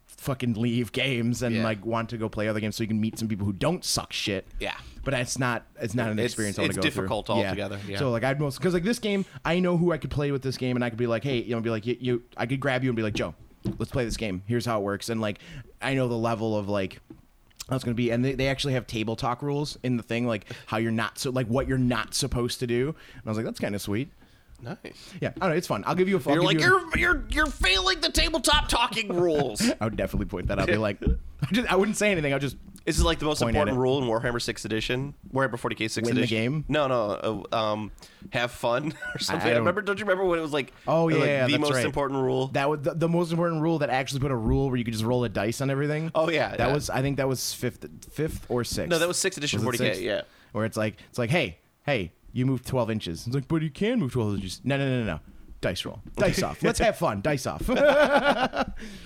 fucking leave games and Yeah. like want to go play other games so you can meet some people who don't suck shit. Yeah. But it's not it's not an It's- experience I want it's to go difficult through. altogether, yeah. So like I'd most because like this game, I know who I could play with this game, and I could be like, hey, you know, be like you, you I could grab you and be like, Joe, let's play this game. Here's how it works, and like I know the level of like. How it's gonna be, and they, they actually have table talk rules in the thing, like how you're not so like what you're not supposed to do. And I was like, that's kind of sweet. Nice. Yeah, I don't know, it's fun. I'll give you a. I'll You're give like you a- you're you're you're failing the tabletop talking rules. I would definitely point that out. Be like, I, just, I wouldn't say anything. I'll just. This is like the most Point at important it. rule in Warhammer sixth Edition, Warhammer forty K sixth Win the Edition. game? No, no. Uh, um, have fun or something. I, don't- remember. Don't you remember when it was like? Oh like, yeah, the that's most right. important rule. That was the, the most important rule that actually put a rule where you could just roll a dice on everything. Oh, yeah, that yeah. was. I think that was fifth, fifth or sixth. No, that was sixth Edition Was it forty K. sixth? Yeah. Where it's like, it's like, hey, hey, you moved twelve inches. It's like, but you can move twelve inches. No, no, no, no, no. Dice roll. Dice off. Let's have fun. Dice off. Uh,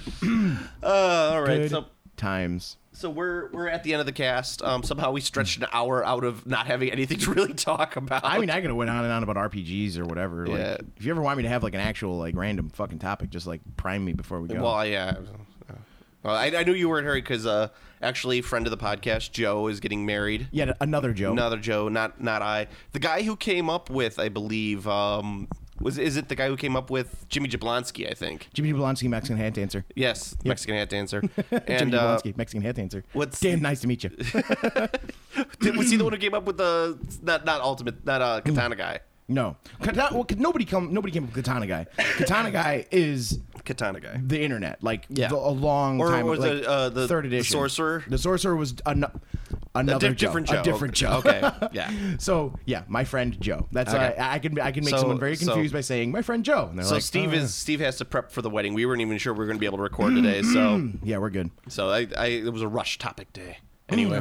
all right. Good So times. so we're we're at the end of the cast. Um, somehow we stretched an hour out of not having anything to really talk about. I mean, I could have went on and on about R P Gs or whatever. Like, Yeah. if you ever want me to have like an actual like random fucking topic, just like prime me before we go. Well, yeah. Well, I, I knew you were in a hurry because uh, actually, friend of the podcast, Joe, is getting married. yeah, another joke. Another Joe, not not I. The guy who came up with, I believe, um, was is it the guy who came up with Jimmy Jablonski? I think. Jimmy Jablonski, Mexican hat dancer. Yes, Mexican hat dancer. Jimmy And uh, Jablonski, Mexican hat dancer. what's Dan, the- nice to meet you. did- was he the one who came up with the not not ultimate not uh, Katana guy? No, Katana, well, nobody come. Nobody came up with Katana guy. Katana guy is Katana guy. the internet, like Yeah. the, a long Or time. was like it, uh, the- third the edition. sorcerer? The sorcerer was an, another di- different Joe, Joe. A different Joe. Okay, yeah. So yeah, my friend Joe. That's Okay. uh, I can I can make So- someone very so- confused by saying my friend Joe. And they're So like, Steve "Oh, is Steve has to prep for the wedding. We weren't even sure we were going to be able to record today. So yeah, we're good. so I, I it was a rush topic day. Anyway.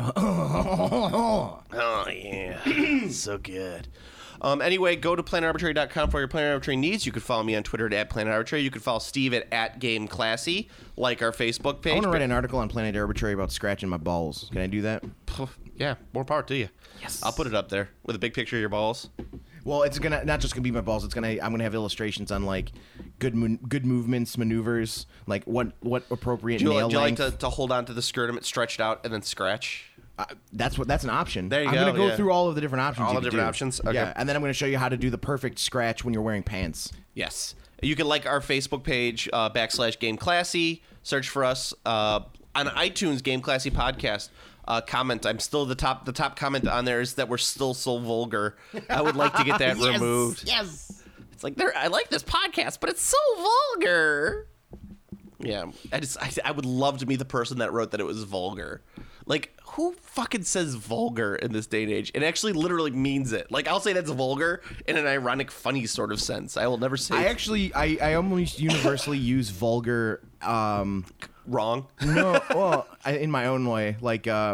Oh yeah, so good. Um, anyway, go to planet arbitrary dot com for your Planet Arbitrary needs. You can follow me on Twitter at, at Planet Arbitrary. You can follow Steve at, at Game Classy, like our Facebook page. I want to write an article on Planet Arbitrary about scratching my balls. Can I do that? Yeah, more power to you. Yes. I'll put it up there with a big picture of your balls. Well, it's gonna not just gonna be my balls. It's gonna I'm gonna have illustrations on like good mo- good movements, maneuvers, like what what appropriate Do you, nail do you like length. to, to hold on to the skirt, stretch it out, and then scratch? Uh, that's what that's an option. There you I'm go, gonna go yeah. through all of the different options. All you the could different do. options? Okay. Yeah, and then I'm gonna show you how to do the perfect scratch when you're wearing pants. Yes. You can like our Facebook page, uh, backslash Game Classy. Search for us uh, on iTunes, Game Classy Podcast. Uh, comment. I'm still the top. The top comment on there is that we're still so vulgar. I would like to get that removed. Yes. It's like there. I like this podcast, but it's so vulgar. Yeah, I just I, I would love to be the person that wrote that it was vulgar. Like, who fucking says vulgar in this day and age? It actually literally means it. Like, I'll say that's vulgar in an ironic, funny sort of sense. I will never say I actually I, I almost universally use vulgar. Um, wrong. no, well, I, in my own way, like uh,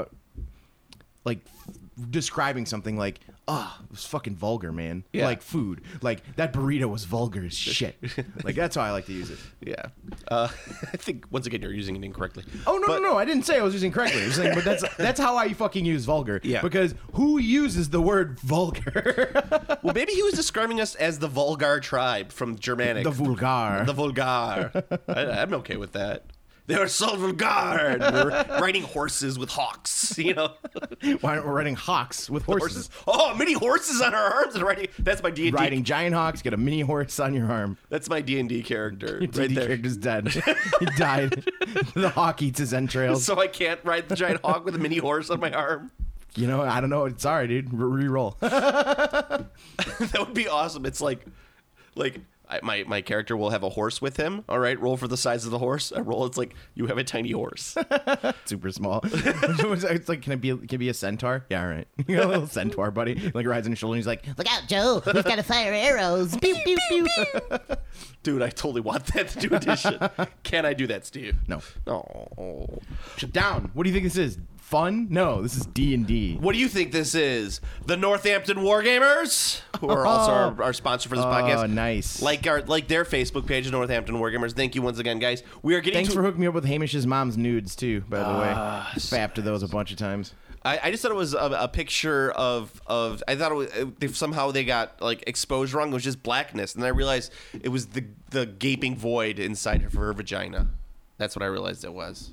like describing something like, oh, it was fucking vulgar, man. Yeah. Like food. Like that burrito was vulgar as shit. Like that's how I like to use it. Yeah. Uh, I think, once again, you're using it incorrectly. Oh no But- no no! I didn't say I was using correctly. I was saying, but that's that's how I fucking use vulgar. Yeah. Because who uses the word vulgar? Well, maybe he was describing us as the Vulgar tribe from Germanic. the vulgar. The Vulgar. I, I'm okay with that. They are so vulgar. And They're riding horses with hawks, you know. Why aren't we riding hawks with horses? Horses. Oh, many horses on our arms and riding. That's my D and D. Riding giant hawks, get a mini horse on your arm. That's my D and D character Your right D there. character's dead. He died. The hawk eats his entrails. So I can't ride the giant hawk with a mini horse on my arm. You know, I don't know. Sorry, dude. Re- Re-roll. That would be awesome. It's like, like I, my my character will have a horse with him. All right, roll for the size of the horse. I roll. It's like you have a tiny horse. Super small. It's like, can it be? Can it be a centaur? Yeah, all right. You got a little centaur, buddy. Like rides on his shoulder. And he's like, Look out, Joe. He's got to fire arrows. Pew, pew, pew. Dude, I totally want that to do edition. Can I do that, Steve? no, Oh. shut down. What do you think this is? Fun? No, this is D and D. What do you think this is? The Northampton Wargamers, who are also our, our sponsor for this podcast. Oh, nice. Like our like their Facebook page, Northampton Wargamers. Thank you once again, guys. We are getting Thanks to. for hooking me up with Hamish's mom's nudes too. By the Ah, way, fapped to those a bunch of times. I, I just thought it was a, a picture of of. I thought it was if somehow they got like exposed wrong. It was just blackness, and then I realized it was the the gaping void inside of her vagina. That's what I realized it was.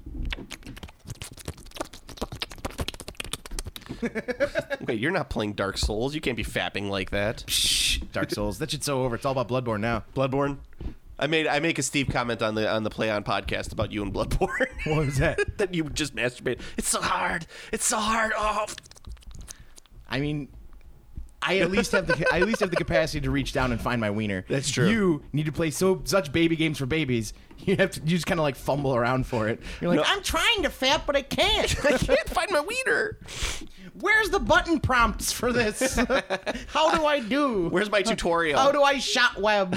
Wait, you're not playing Dark Souls. You can't be fapping like that. Shh, Dark Souls. That shit's so over. It's all about Bloodborne now. Bloodborne. I made I make a Steve comment on the on the Play On podcast about you and Bloodborne. What was that? That you just masturbate. It's so hard. It's so hard. Oh. I mean, I at least have the I at least have the capacity to reach down and find my wiener. That's true. You need to play so such baby games for babies. You have to you just kind of like fumble around for it. You're like, No. I'm trying to fap, but I can't. I can't find my wiener. Where's the button prompts for this? How do I do? Where's my tutorial? How do I shot web?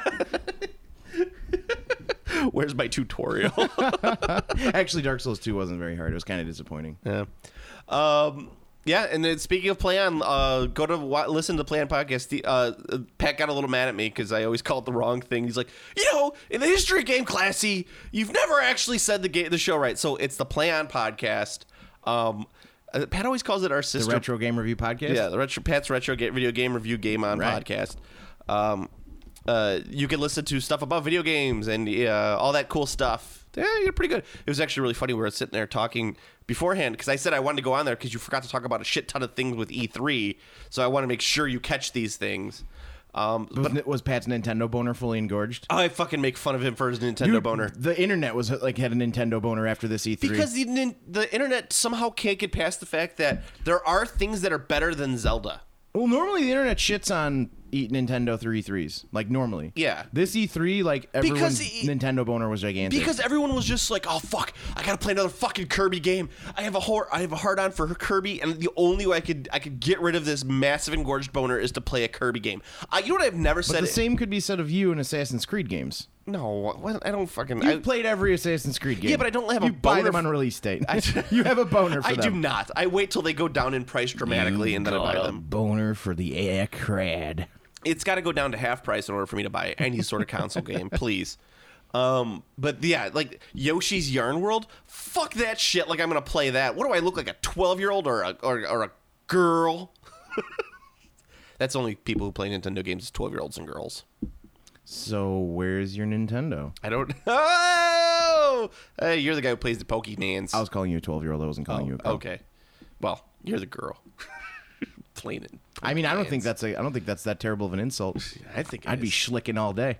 Where's my tutorial? Actually, Dark Souls two wasn't very hard. It was kind of disappointing. Yeah. Um, yeah, and then speaking of Play On, uh, go to wa- listen to Play On podcast. The, uh, Pat got a little mad at me because I always called the wrong thing. He's like, you know, in the history of Game Classy, you've never actually said the ga- the show right. So it's the Play On podcast. Um, uh, Pat always calls it our The sister. Retro Game Review podcast? Yeah, the retro, Pat's Retro Ga- Video Game Review Game On Right. podcast. Um, uh, you can listen to stuff about video games and uh, all that cool stuff. Yeah, you're pretty good. It was actually really funny. We were sitting there talking beforehand because I said I wanted to go on there because you forgot to talk about a shit ton of things with E three. So I want to make sure you catch these things. Um, Was, was Pat's Nintendo boner fully engorged? I fucking make fun of him for his Nintendo Dude, boner. The internet was like had a Nintendo boner after this E three. Because the, nin- the internet somehow can't get past the fact that there are things that are better than Zelda. Well, normally the internet shits on e- Nintendo through E threes. Like, normally. Yeah. This E three, like, everyone's e- Nintendo boner was gigantic. Because everyone was just like, "Oh fuck, I gotta play another fucking Kirby game. I have a hor- I have a hard on for Kirby, and the only way I could I could get rid of this massive engorged boner is to play a Kirby game." I, you know what I've never But said? the same could be said of you in Assassin's Creed games. No, what, I don't fucking. You've I, played every Assassin's Creed game. Yeah, but I don't have a you buy boner them f- on release date. I- you have a boner for I them. do not. I wait till they go down in price dramatically, and then I buy Got a them. boner for the air crad. It's got to go down to half price in order for me to buy any sort of console game, please. Um, but yeah, like Yoshi's Yarn World, fuck that shit. Like I'm gonna play that. What do I look like, a twelve year old or a or, or a girl? That's only people who play Nintendo games is twelve year olds and girls. So where's your Nintendo? I don't. Oh, hey, you're the guy who plays the Pokemans. I was calling you a twelve-year-old. I wasn't calling you a girl. Okay, well, you're the girl. Playing it. I mean, I don't think that's a. I don't think that's that terrible of an insult. I think it I'd be is. schlicking all day,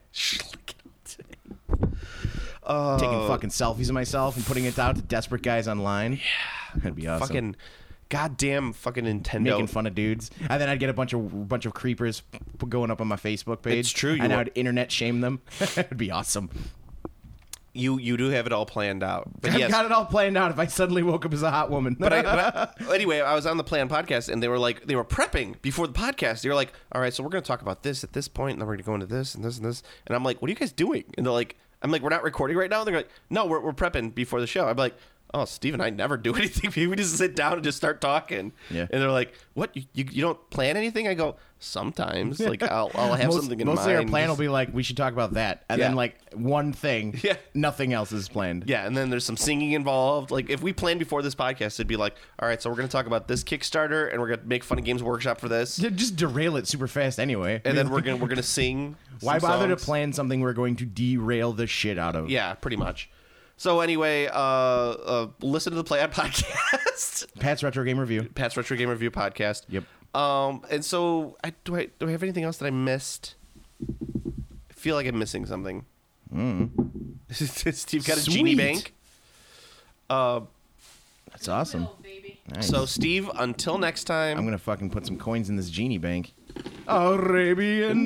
Oh. taking fucking selfies of myself and putting it out to desperate guys online. Yeah, that'd be awesome. Fucking goddamn fucking Nintendo. Making fun of dudes, and then I'd get a bunch of bunch of creepers p- going up on my Facebook page. It's true, you and are- I'd internet shame them. It'd be awesome. You you do have it all planned out. But I've yes. got it all planned out. If I suddenly woke up as a hot woman, But, I, but I, anyway, I was on the Plan podcast, and they were like, they were prepping before the podcast. They were like, all right, so we're going to talk about this at this point, and then we're going to go into this and this and this. And I'm like, what are you guys doing? And they're like, I'm like, we're not recording right now. They're like, no, we're we're prepping before the show. I'm like, oh, Steve and I never do anything. We just sit down and just start talking. Yeah. And they're like, what? You, you, you don't plan anything? I go, sometimes. Like, I'll, I'll have Most- something in mostly mind. our plan will be like, we should talk about that, and then Yeah. like one thing. Yeah. Nothing else is planned. Yeah, and then there's some singing involved. Like, if we planned before this podcast, it'd be like, all right, so we're going to talk about this Kickstarter, and we're going to make Fun and Games Workshop for this. Ju- Just derail it super fast anyway. And then we're gonna we're gonna sing. Why some bother to songs. plan something we're going to derail the shit out of? Yeah, pretty much. So anyway, uh, uh, listen to the Play On podcast, Pat's Retro Game Review. Pat's Retro Game Review podcast. Yep. Um, and so I do I do I have anything else that I missed? I feel like I'm missing something. Mm. Steve got a genie Sweet. bank. Uh, That's awesome. Bill, baby. Nice. so Steve, until next time. I'm gonna fucking put some coins in this genie bank. Arabian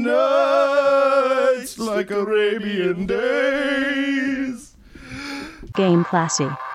Nights, like Arabian days. Game Classy.